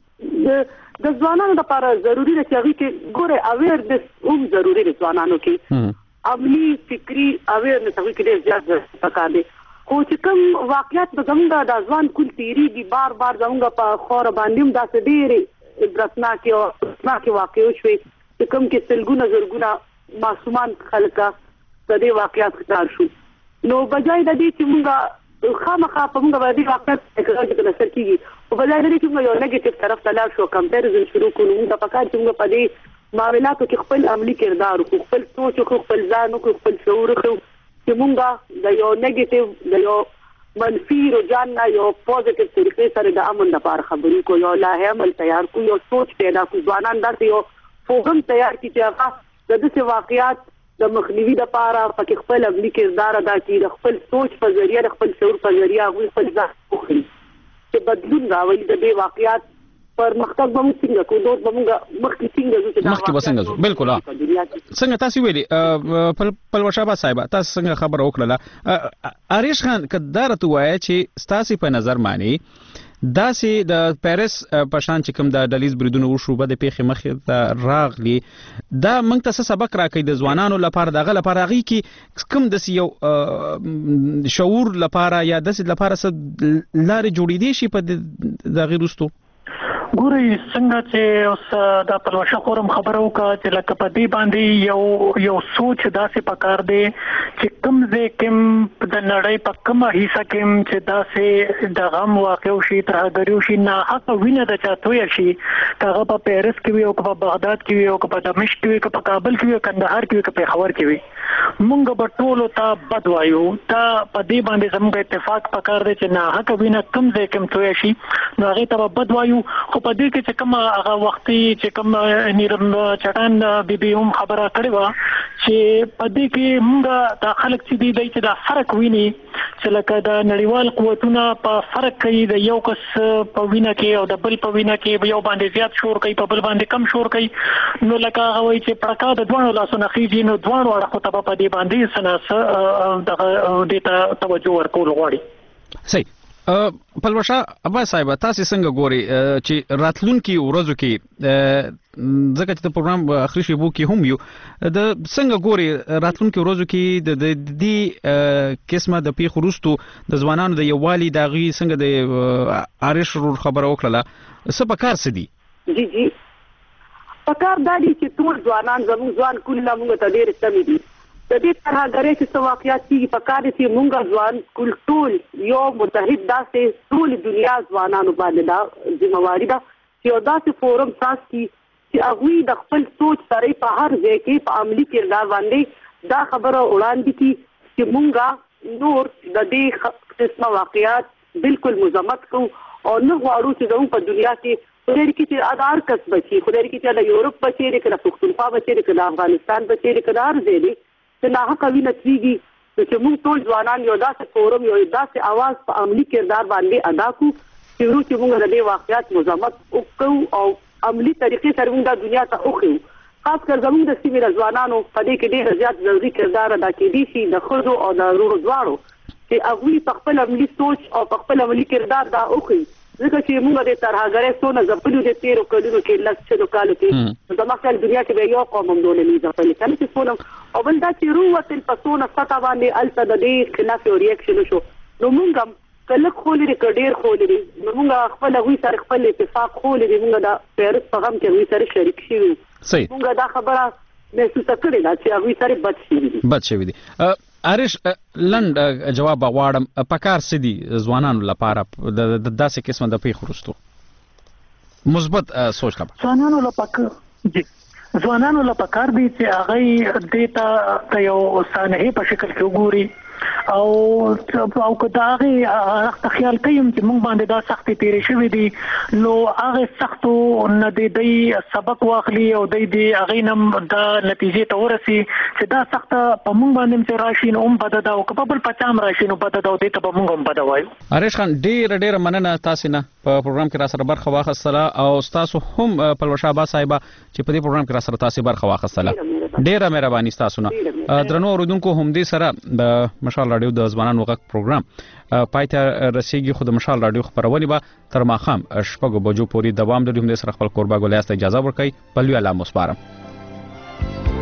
د ځوانانو لپاره ضروری ده چې هغه کې ګوره اویرنس هم ضروری ده ځوانانو کې عملی فکری اویرنس هغه کې ډېر زیات پکار دی خو چې کوم واقعیت به زموږ د ځوان کل تیریږي بار بار زموږ په خور باندې داسې ډېرې عبرتناکې او عبرتناکې واقعې شوې چې کوم کې سلګونه زرګونه معصومان خلکه د دې واقعیت ښکار شو نو بجای د دې چې موږ خامخا په موږ باندې واقعیت چې نظر کېږي او بجای د دې چې موږ یو نیګیټیو طرف ته لاړ شو کمپیریزن شروع کړو موږ په کار چې موږ په دې معاملاتو کې خپل عملي کردار وکړو خپل سوچ وکړو خپل ځان وکړو خپل شعور وکړو چې مونږه د یو نیگیټیو د یو منفي رجحان نه یو پوزټیو طریقې سره د امن لپاره خبرې کو یو لایحه عمل تیار کو یو سوچ پیدا کو ځوانان داسې یو فورم تیار کړي چې هغه د دې واقعیات د مخنیوي لپاره پکې خپل عملي کردار ادا کړي د خپل سوچ په ذریعہ د خپل شعور په ذریعہ خپل ځان وکړي چې بدلون راوړي د دې واقعیات پرمختګ به موږ څنګه کوو نور به موږ مخکې څنګه ځو مخکې به څنګه ځو بالکل څنګه تاسو ویلي پلوشه با صاحب تاسو څنګه خبره وکړه عریش خان کدارته وایي چې ستاسو په نظر مانی داسې د پیرس په شان چې کوم د ډلیز بریدونو وشو به د پیښې مخې ته راغلي دا موږ ته سبق راکوي د ځوانانو لپاره دغه لپاره هغې کې کوم داسې یو شعور لپاره یا داسې لپاره څه لارې جوړېدی شي په دغې وروستو ګورئ څنګه چې اوس د پلوشه خورم خبره وکړه چې لکه په دې باندې یو سوچ داسې پکار دی چې کوم ځای کې د نړۍ په کومه حصہ کې چې داسې د غم واقع شي ترهګري شي نه حق وینه د چاتوي شي هغه په پیرس کې وي او په بغداد کې وي او په دمشق کې وي او په کابل کې وي او کندهار کې وي او په پېښور کې وي مونږ به ټول ته بد وایو تا په دې باندې زموږ اتفاق پکار دی چې نه حق وینه کوم ځای کې توي شي نو هغه ته بد وایو خو په دې کې چې کوم هغه وختي چې کوم نیرم چټان بيبي هم خبره کړې و چې په دې کې موږ د خلک چې دی چې دا فرق ویني چې لکه د نړیوال قوتونه په فرق کوي د یو کس په وینه کې او د بل په وینه کې یو باندې زیات شور کوي په بل باندې کم شور کوي نو لکه هغه وایي چې پړکا د دوه لاسونو خېږي نو دوه اړخو ته په دې باندې سناس دغه دې ته توجه ورکول غواړي صحیح پلوشه ابا صاحب تاسو څنګه ګوري چې راتلونکي ورځو کې ځکه چې د پروګرام اخري شی بو کې هم یو د څنګه ګوري راتلونکي ورځو کې د دې قسمه د پیښ وروستو د ځوانانو د یووالي د غي څنګه د عارش خبره وکړه څه په کار سدي جی پکار دا دي چې ټول ځوانان زموږ ځوان کله موږ ته ډېر سمې دي د دې ترهګرۍ چې څه واقعیت کېږي په کار چې موږ ځوان ټول یو متحد داسې ټول دنیا ځوانانو باندې دا ذمہواري ده چې یو داسې فورم خاص کړي چې هغوی د خپل سوچ سره په هر ځای کې په عملي کردار باندې دا خبره وړاندې کړي چې موږ نور د دې قسمه واقعیت بالکل مذمت کوو او نه غواړو چې زموږ په دنیا کې خدای دې چې ادار کس بچي خدای دې چې د یورپ بچي دې کړه پښتونخوا بچي دې کړه افغانستان بچي دې کړه هر ځای دې چې نه حق وینه کیږي چې موږ ټول ځوانان یو داسې فورم یو داسې आवाज په عملی کردار باندې ادا کوو چې ورو چې موږ د دې واقعیت مذمت وکړو او عملی طریقې سره موږ د دنیا ته وښیو خاص کر زموږ د سیمې د ځوانانو په دې کې ډېر زیات ضروري کردار ادا کېدی شي د ښځو او د ورونو دواړو چې هغوی په خپل عملي سوچ او په خپل عملي کردار دا وښیي ځکه چې موږ د ترهګرۍ څونه ځپلو د تېرو کلونو کې لسو کالو کې زموږ خپل دنیا کې به یو قوم هم ډولې نه ځپلې کنه چې څونه او بل دا چې روتل په څونه ستا باندې الته د دې خلاف یو ریاکشن شو نو موږ هم کله خولې ډېر خولې نو موږ خپل غوي سره خپل اتفاق خولې موږ د پیرس په غم کې غوي سره شریک شو موږ دا خبره محسوسه کړې ده چې غوي سره بد شي دي عارش لند جواب غواړم پکار سدي ځوانانو لپاره د داسې قسمه د پیښ وروستو مثبت سوچ کا ځوانانو لپاره کار دي چې هغه دیتا یو سانحه په شکل کې وګوري او کدا هغه خیال کوم چې موږ باندې دا سخت تیرې شوې دي نو هغه سختو نه دی سبق واخلي او دی هغه نم دا نتیجې ته ورسي چې دا سخت په موږ باندې چې راشي نو هم بد دا او په بل پچام راشي نو بد دا او دی ته به موږ هم بد وایو عارش خان ډېر مننه تاسو نه په پروګرام کې را سره برخه واخیستله او تاسو هم پلوشه با صاحب چې په دې پروګرام کې را سره تاسو برخه واخیستله ډېره مهرباني تاسو نه درنو اوریدونکو هم دې سره د مشال رادیو د ځوانانو غږ پروګرام پایته رسیدي خو د مشال رادیو خبرونه به تر ماخام شپږ بجو پورې دوام لري هم د سره خپل قربا ګولیاست اجازه ورکړي بلوي الله مصبارم